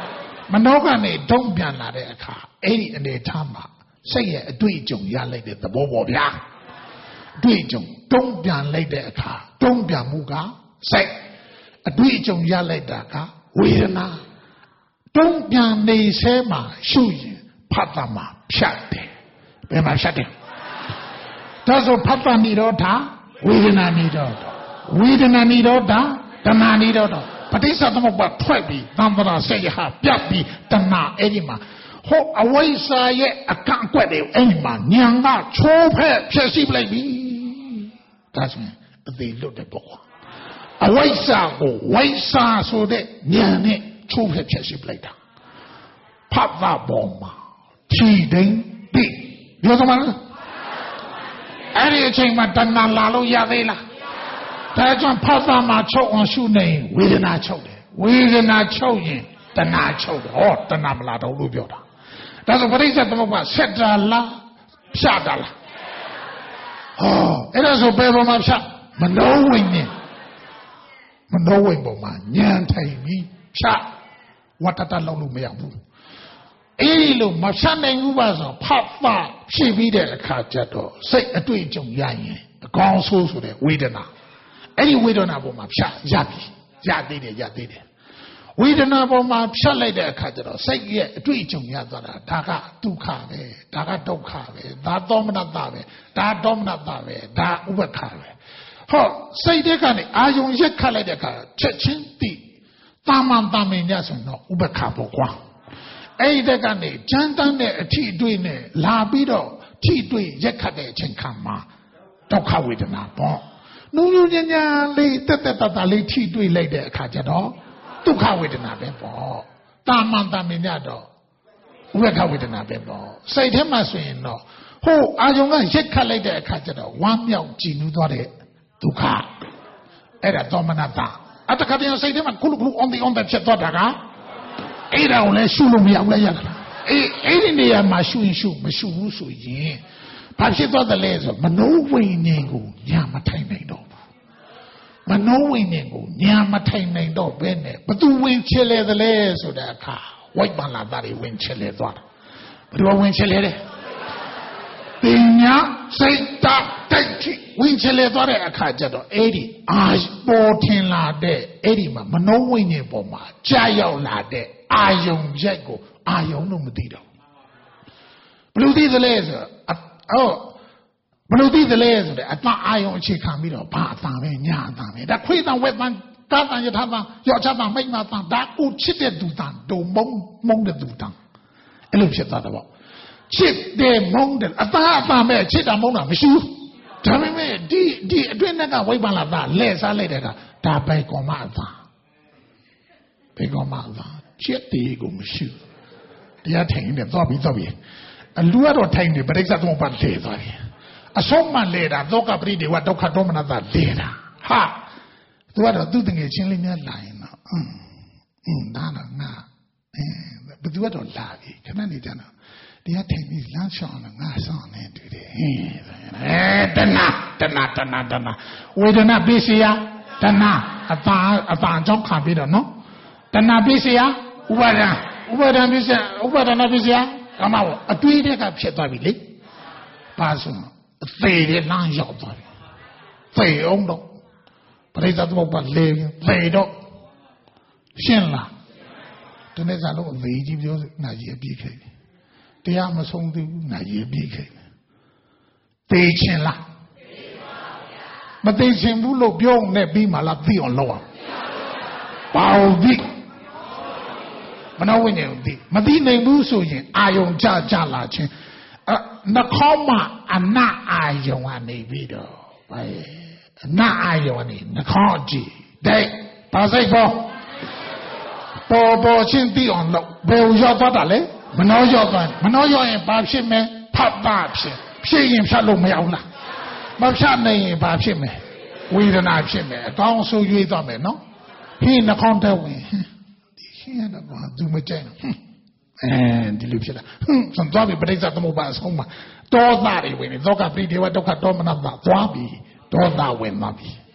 မနောကနေတုံးပြန်လာတဲ့အခါအဲ့ဒီအနေထားမှာစိတ်ရဲ့အတွေ့အကြုံရလိုက်တဲ့သဘောပေါ့ဗျာအတွေ့အကြုံတုံးပြန်လိုက်တဲ့အခါတုံးပြန်မှုကစိတ်အတွေ့အကြုံရလိုက်တာကဝေဒနာတုံးပြန်နေဆဲမှာရှုရင်ဖတ်တာမှာဖြတ်တယ်ဘယ်မှာဖြတ်တယ်ဒါဆိုဖတ်တာနိရောဓဝေဒနာနိရောဓဝေဒနာနိရောဓတဏှာနိရောဓပဋိစ္စသမုပ္ပါထွက်ပြီးသံဃာဆေယဟပြတ်ပြီးတဏှာအဲ့ဒီမှာဟောအဝိဇ္ဇာရဲ့အကန့်အကွက်တွေအဲ့ဒီမှာဉာဏ်ကချိုးဖက်ဖြစ်စီပလိုက်ပြီဒါဆိုရင်အသေးလွတ်တဲ့ပေါ့ကွာအဝိဇ္ဇာကိုဝိဇ္ဇာဆိုတဲ့ဉာဏ်နဲ့ချိုးဖက်ဖြစ်စီပလိုက်တာဖတ်တာပေါ်မှာခြိတိန်ပြီပြောသမားလားအဲ့ဒီအချိန်မှာတဏှာလာလို့ရသေးလားဒါကြောင့်ဖတ်တာမှာချုပ်အောင်ရှုနေဝေဒနာချုပ်တယ်ဝေဒနာချုပ်ရင်တဏှာချုပ်တယ်ဟောတဏှာမလာတော့လို့ပြောတာဒါဆိုပရိစ္ဆေသမုပ္ပါဆက်တာလားဖြတ်တာလားဟောအဲ့ဒါဆိုဘယ်ပေါ်မှာဖြတ်မနောဝိညာဉ်မနောဝိညာဉ်ပေါ်မှာဉာဏ်ထိုင်ပြီးဖြတ်ဝတ္တတလောက်လို့မရဘူးအေးလို့မဖြတ်နိုင်ဘူးပါဆိုဖတ်ဖတ်ဖြည့်ပြီးတဲ့အခါကျတော့စိတ်အတွေ့အကြုံရရင်အကောင်းဆိုးဆိုတဲ့ဝေဒနာအဲ့ဒီဝေဒနာပေါ်မှာဖြတ်ရပြီရသေးတယ်ရသေးတယ်ဝေဒနာပေါ်မှာဖြတ်လိုက်တဲ့အခါကျတော့စိတ်ရဲ့အတွေ့အကြုံရသွားတာဒါကဒုက္ခပဲဒါကဒုက္ခပဲဒါသောမနတပဲဒါဒေါမနတပဲဒါဥပ္ပခါပဲဟောစိတ်တဲ့ကနေအာယုံရက်ခတ်လိုက်တဲ့အခါချက်ချင်းသိတာမန်တာမင်ညဆိုတော့ဥပ္ပခါပေါ့ကွာအဲ့ဒီတဲ့ကနေကြမ်းတမ်းတဲ့အထီအတွေ့နဲ့လာပြီးတော့ထီတွေ့ရက်ခတ်တဲ့အချိန်ခါမှာဒုက္ခဝေဒနာပေါ့နူးနူးညံ့ညံ့လေးတက်တက်တတလေးထီတွေ့လိုက်တဲ့အခါကျတော့ဒုက္ခဝေဒနာပဲပေါ့တာမန်တာမင်ညတော့ဥပ္ပခဝေဒနာပဲပေါ့စိတ်ထဲမှာဆိုရင်တော့ဟိုအာယုံကရက်ခတ်လိုက်တဲ့အခါကျတော့ဝမ်းမြောက်ကြည်နူးသွားတဲ့ဒုက္ခအဲ့ဒါသောမနတအတခါတည်းစိတ်ထဲမှာကုလူကုလူ on the on the ဖြစ်သွားတာကအဲ့ဒါကိုလည်းရှုလို့မရဘူးလားရတာအေးအဲ့ဒီနေရာမှာရှုရင်ရှုမရှုဘူးဆိုရင်ဘာဖြစ်သွားတယ်လဲဆိုမနောဝိညာဉ်ကိုညာမထိုင်နိုင်တော့ဘူးမနောဝိညာဉ်ကိုညာမထိုင်နိုင်တော့ဘဲနဲ့ဘသူဝင်ချလေတယ်လဲဆိုတဲ့အခါဝိုက်ပန်လာတာတွေဝင်ချလေသွားတာဘယ်လိုဝင်ချလေလဲပညာစိတ်တတိုက်ထိဝင်ချလေသွားတဲ့အခါကျတော့အဲ့ဒီအာပေါ်ထင်လာတဲ့အဲ့ဒီမှာမနောဝိညာဉ်ပေါ်မှာကြာရောက်လာတဲ့အာယုံရက်ကိုအာယုံလို့မသိတော့ဘယ်လိုသိသလဲဆိုအော်ဘယ်လိုသိသလဲဆိုတဲ့အတန်အာယုံအခြေခံပြီးတော့ဘာအတန်ပဲညာအတန်ပဲဒါခွေးတန်ဝက်တန်ကားတန်ယထာတန်ယောက်ျားတန်မိန်းမတန်ဒါကိုချစ်တဲ့သူတန်ဒုံမုံမုံတဲ့သူတန်အဲ့လိုဖြစ်သွားတယ်ပေါ့ချစ်တယ်မုံတယ်အတန်အတန်ပဲချစ်တာမုံတာမရှိဘူးဒါပေမဲ့ဒီဒီအတွင်းကဝိပ္ပန္နတာလဲစားလိုက်တဲ့ကဒါပဲကောမအတန်ပဲကောမအတန်ချစ်တယ်ကိုမရှိဘူးတရားထိုင်နေတော့ပြီးတော့ပြီးအလူကတော့ထိုင်နေပရိစ္ဆေသမုပ္ပါလဲသွားတယ်အဆုံးမလဲတာဒုက္ခပရိဒေဝဒုက္ခဒေါမနတာလဲတာဟာသူကတော့သူ့တငယ်ချင်းလေးများလာရင်တော့อืมอืมဒါတော့ငါအဲဘယ်သူကတော့လာပြီခဏနေကြတော့တရားထိုင်ပြီးလမ်းလျှောက်တော့ငါဆောင်နေတူတယ်ဟင်းအဲတဏတဏတဏတဏဝေဒနာပိစီယတဏအတာအတာကြောင့်ခံပြီးတော့နော်တဏပိစီယဥပါဒံဥပါဒံပိစီယဥပါဒနာပိစီယကမ္မဝအတွေးတဲ့ကဖြစ်သွားပြီလေပါဆိုအသေးတဲ့လမ်းရောက်သွားပြီသေအောင်တော့ပရိသတ်ဘောပါလေသေတော့ရှင်းလားဒီနေ့ကလုံးအသေးကြီးပြောနာကြီးအပြည့်ခဲ့တရားမဆုံးသေးဘူးနာကြီးအပြည့်ခဲ့သေချင်းလားမသေချင်းဘူးလို့ပြောနေပြီးမှလားသိအောင်လုပ်အောင်ပါဦးသိမနောဝိညာဉ်သိမသိနိုင်ဘူးဆိုရင်အာယုံကြကြလာခြင်းနှခေါင်းမှာအနအာယုံကနေပြီးတော့ဘာအနအာယုံကနေနှခေါင်းကြည့်တဲ့ဘာစိတ်ပေါ်ပေါ်ပေါ်ချင်းသိအောင်လုပ်ဘယ်ရောက်သွားတာလဲမနှောရောက်သွားမနှောရောက်ရင်ဘာဖြစ်မလဲဖတ်ပါဖြစ်ဖြစ်ရင်ဖြတ်လို့မရဘူးလားမဖြတ်နိုင်ရင်ဘာဖြစ်မလဲဝေဒနာဖြစ်မယ်အကောင်းဆိုးရွေးသွားမယ်နော်ဟင်းနှခေါင်းတဲ့ဝင်ဒီဟင်းတော့ဘာသူမကြိုက်ဘူးအဲဒီလိုဖြစ်လာဟွန်းစွန်သွားပြီပဋိစ္စသမုပ္ပါအဆုံးမှာဒေါသတွေဝင်နေဒုက္ခပရိဒေဝဒုက္ခဒေါမနတာသွားပြီဒေါသဝင်သွားပြီ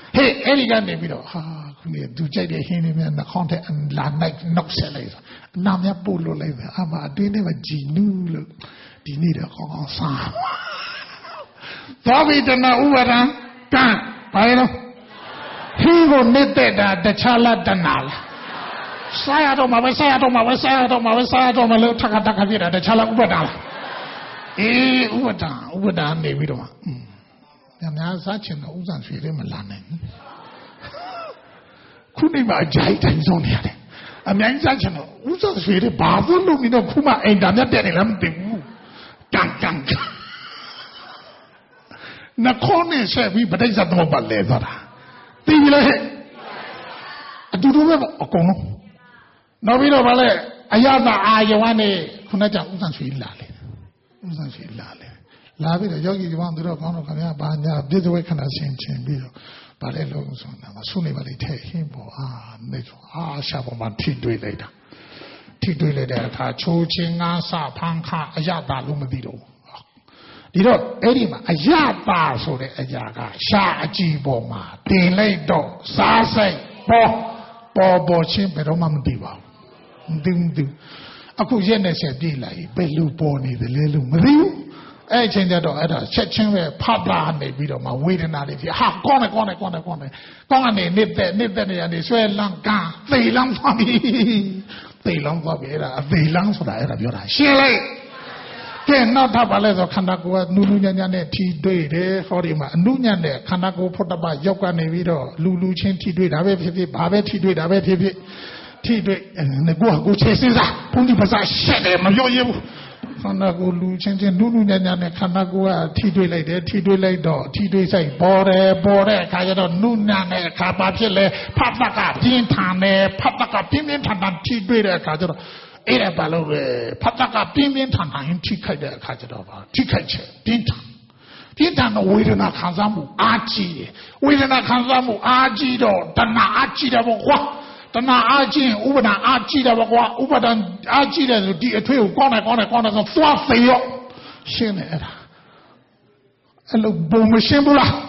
嘿，哎，你看那边了哈，可能都在这心里面那看的难耐弄下来了，那么不落来的，阿妈对那个激怒了，对你的刚刚啥？所谓的那乌人干白了，黑个你得的的查拉的哪了？saya tu mawe saya tu mawe saya tu mawe saya tu mawe tak tak tak dia ada cala ubada lah. Eh ubada ubada ni bido mah. Yang mana sahaja nak urusan sendiri melana. Kuni mah jahit dan zon ni ada. Yang sahaja nak urusan sendiri bahawa lu ni nak kuma endamnya dia ni lam tibu. Gang gang. Nak kau ni saya bi badai satu mobil le dah. Tiada lah. Dulu apa akono. Nabi lo balik ayat ayat ni kuna jangan urusan sendiri lah le. Urusan sendiri lah le. Labi dah jauh jauh tu orang orang kaya banyak dia tu kena sen-sen biar balik loh sana. Suni balik teh himbo ah ni tu ah siapa man tidur lagi dah. Tidur lagi dah. Kah cuci ngasa pangka ayat dah lu mesti tu. Di tu ini mah ayat dah sore ayat kah syaji bo mah tinlay tu sasai bo bo bo cing berom mesti bah. Mesti mesti. Aku jenis siapa lagi belu bo ni belu mesti. Eh cendera tu ada cecengwe pabla ni bido ma wait na ni ha kone kone kone kone kone ni ni te ni te ni ni sui lang ka tei lang fa bi tei lang fa bi era tei lang so da era bio da xin lai ke na ta ba le so khanda ko ka nu nu nya nya ne thi dwai de ho ri ma anu nya ne khanda ko phot ta ba yauk ka ni bi do lu lu chin thi dwai da be phit phit ba be thi dwai da be phit phit thi dwai ne ko ko che sin sa phung di ba sa shet de ma pyo yin bu khanda ko lu chin chin nu nu nya nya ne khanda ko ka thi dwai lai de thi dwai lai do thi dwai sai bo de bo de kha ja do nu nya ne kha ba phit le phat ta ka pin than ne phat ta ka pin pin than than thi dwai de kha ja doအဲ့ဒါဘာလို့လဲဖတ်တာကပြင်းပြင်းထန်ထန်ရင်ထိခိုက်တဲ့အခါကျတော့ပါထိခိုက်ချက်ပြင်းထန်ပြင်းထန်တဲ့ဝေဒနာခံစားမှုအားကြီးတယ်ဝေဒနာခံစားမှုအားကြီးတော့တဏှာအားကြီးတယ်ပေါ့ကွာတဏှာအားကြီးရင်ဥပါဒံအားကြီးတယ်ပေါ့ကွာဥပါဒံအားကြီးတယ်ဆိုဒီအထွေးကိုကောင်းတယ်ကောင်းတယ်ကောင်းတယ်ဆိုသွားဖေရောရှင်းတယ်အဲ့ဒါအဲ့လိုဘုံမရှင်းဘူးလား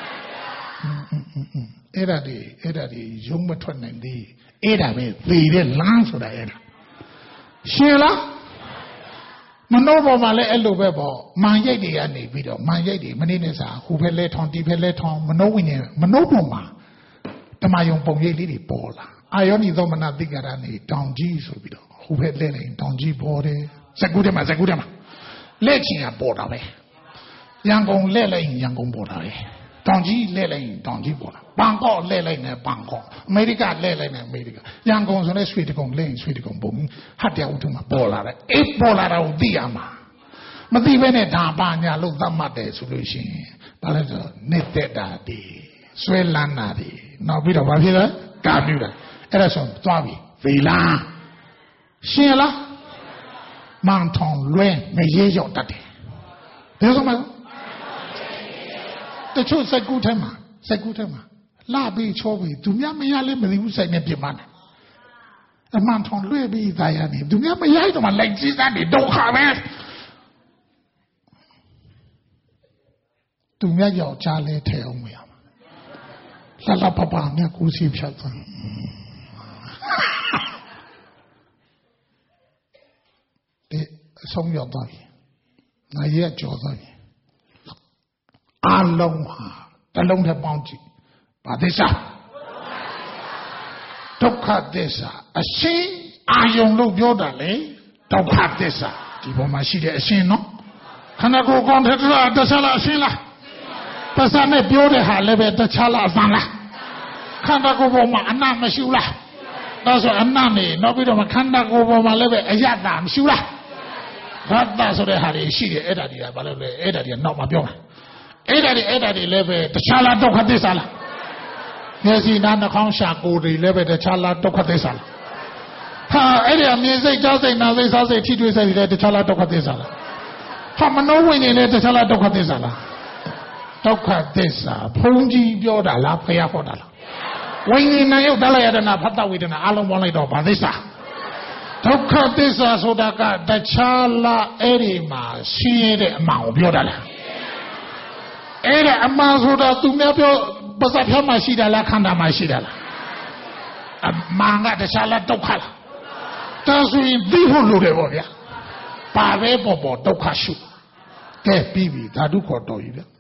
အဲ့ဒါဒီအဲ့ဒါဒီရုံးမထွက်နိုင်သေးအဲ့ဒါပဲသေတဲ့လမ်းဆိုတာအဲ့ဒါရှင်းလားမနှောပေါ်မှာလည်းအဲ့လိုပဲပေါ့မှန်ရိတ်တွေကနေပြီးတော့မှန်ရိတ်တွေမနေ့နဲ့စာဟိုဘက်လဲထောင်ဒီဘက်လဲထောင်မနှောဝင်နေမနှောပေါ်မှာဓမ္မယုံပုံရိတ်လေးတွေပေါ်လာအာယောနိသောမနတိကရနေတောင်ကြီးဆိုပြီးတော့ဟိုဘက်လဲလိုက်တောင်ကြီးပေါ်တယ်ဇက်ကူးတယ်မှာဇက်ကူးတယ်မှာလက်ချင်ကပေါ်တာပဲရန်ကုန်လဲလိုက်ရန်ကုန်ပေါ်တာပဲတောင်ကြီးလဲလိုက်တောင်ကြီးပေါ်တာဘန်ကောက်လဲလိုက်နေဘန်ကောက်အမေရိကလဲလိုက်နေအမေရိကရန်ကုန်ဆိုလဲရွှေတကုံလဲရွှေတကုံပုံဟတ်တရားဥထုမှာပေါ်လာတယ်အေးပေါ်လာတာကိုသိရမှာမသိဘဲနဲ့ဒါပါညာလို့သတ်မှတ်တယ်ဆိုလို့ရှိရင်ဘာလဲဆိုနေတက်တာဒီဆွဲလန်းတာဒီနောက်ပြီးတော့ဘာဖြစ်လဲကာပြူတာအဲ့ဒါဆိုသွားပြီဗီလာရှင်းလားမောင်ထုံလွဲမရေရောက်တတ်တယ်ဘယ်လိုမှတချို့စက်ကူးထဲမှာစက်ကူးထဲမှာလာပြီးချောပြီးသူများမရလဲမသိဘူးဆိုင်နဲ့ပြစ်မှန်းတယ်အမှန်ထုံလွဲပြီးသားရနေသူများမရတော့မှလိုက်ကြည့်တဲ့ဒုက္ခပဲသူများယောက်ျားလဲထဲအောင်မရမှာလှလှပပမြတ်ကိုစီဖြတ်သွားဒီအဆုံးရောက်သွားပြီငါရဲ့ကြော်သွားပြီအလုံးဟာတလုံးထဲပေါင်းကြည့်ဘာသစ္စာဒုက္ခသစ္စာအရှင်းအာယုံလို့ပြောတာလေဒုက္ခသစ္စာဒီပေါ်မှာရှိတဲ့အရှင်းနော်ခန္ဓာကိုယ်ကောင်းတဲ့တရားတခြားလားအရှင်းလားတခြားနဲ့ပြောတဲ့ဟာလည်းပဲတခြားလားအစမ်းလားခန္ဓာကိုယ်ပေါ်မှာအနတ်မရှိဘူးလားဒါဆိုအနတ်နေနောက်ပြီးတော့ခန္ဓာကိုယ်ပေါ်မှာလည်းပဲအယတ္တမရှိဘူးလားဘတ်တာဆိုတဲ့ဟာတွေရှိတယ်အဲ့ဒါတွေကဘာလို့လဲအဲ့ဒါတွေကနောက်မှပြောမှာအဲ့ဒါတွေအဲ့ဒါတွေလည်းပဲတခြားလားဒုက္ခသစ္စာလားမျက်စိနားနှာခေါင်းရှာကိုယ်တွေလည်းပဲတခြားလားဒုက္ခသစ္စာလားဟာအဲ့ဒီအမြင်စိတ်ကြားစိတ်နားစိတ်စားစိတ်ထိတွေ့စိတ်တွေလည်းတခြားလားဒုက္ခသစ္စာလားဟာမနှောဝင်နေလည်းတခြားလားဒုက္ခသစ္စာလားဒုက္ခသစ္စာဘုံကြီးပြောတာလားဖျားဟောတာလားဝိညာဉ်နဲ့ရုပ်တလယတနာဖတ်တဝေဒနာအလုံးပေါင်းလိုက်တော့ဗာသစ္စာဒုက္ခသစ္စာဆိုတာကတခြားလားအဲ့ဒီမှာရှင်းရတဲ့အမှန်ကိုပြောတာလားအဲ့ဒါအမှန်ဆိုတာသူများပြောပါဇက်ဖြောင်းမှရှိတယ်လားခန္ဓာမှရှိတယ်လားအမှန်ကတခြားလားဒုက္ခလားဒါဆိုရင်သိဖို့လိုတယ်ပေါ့ဗျာပါပဲပေါ်ပေါ်ဒုက္ခရှုကဲပြီးပြီဓာတုခေါ်တော်ကြီးဗျ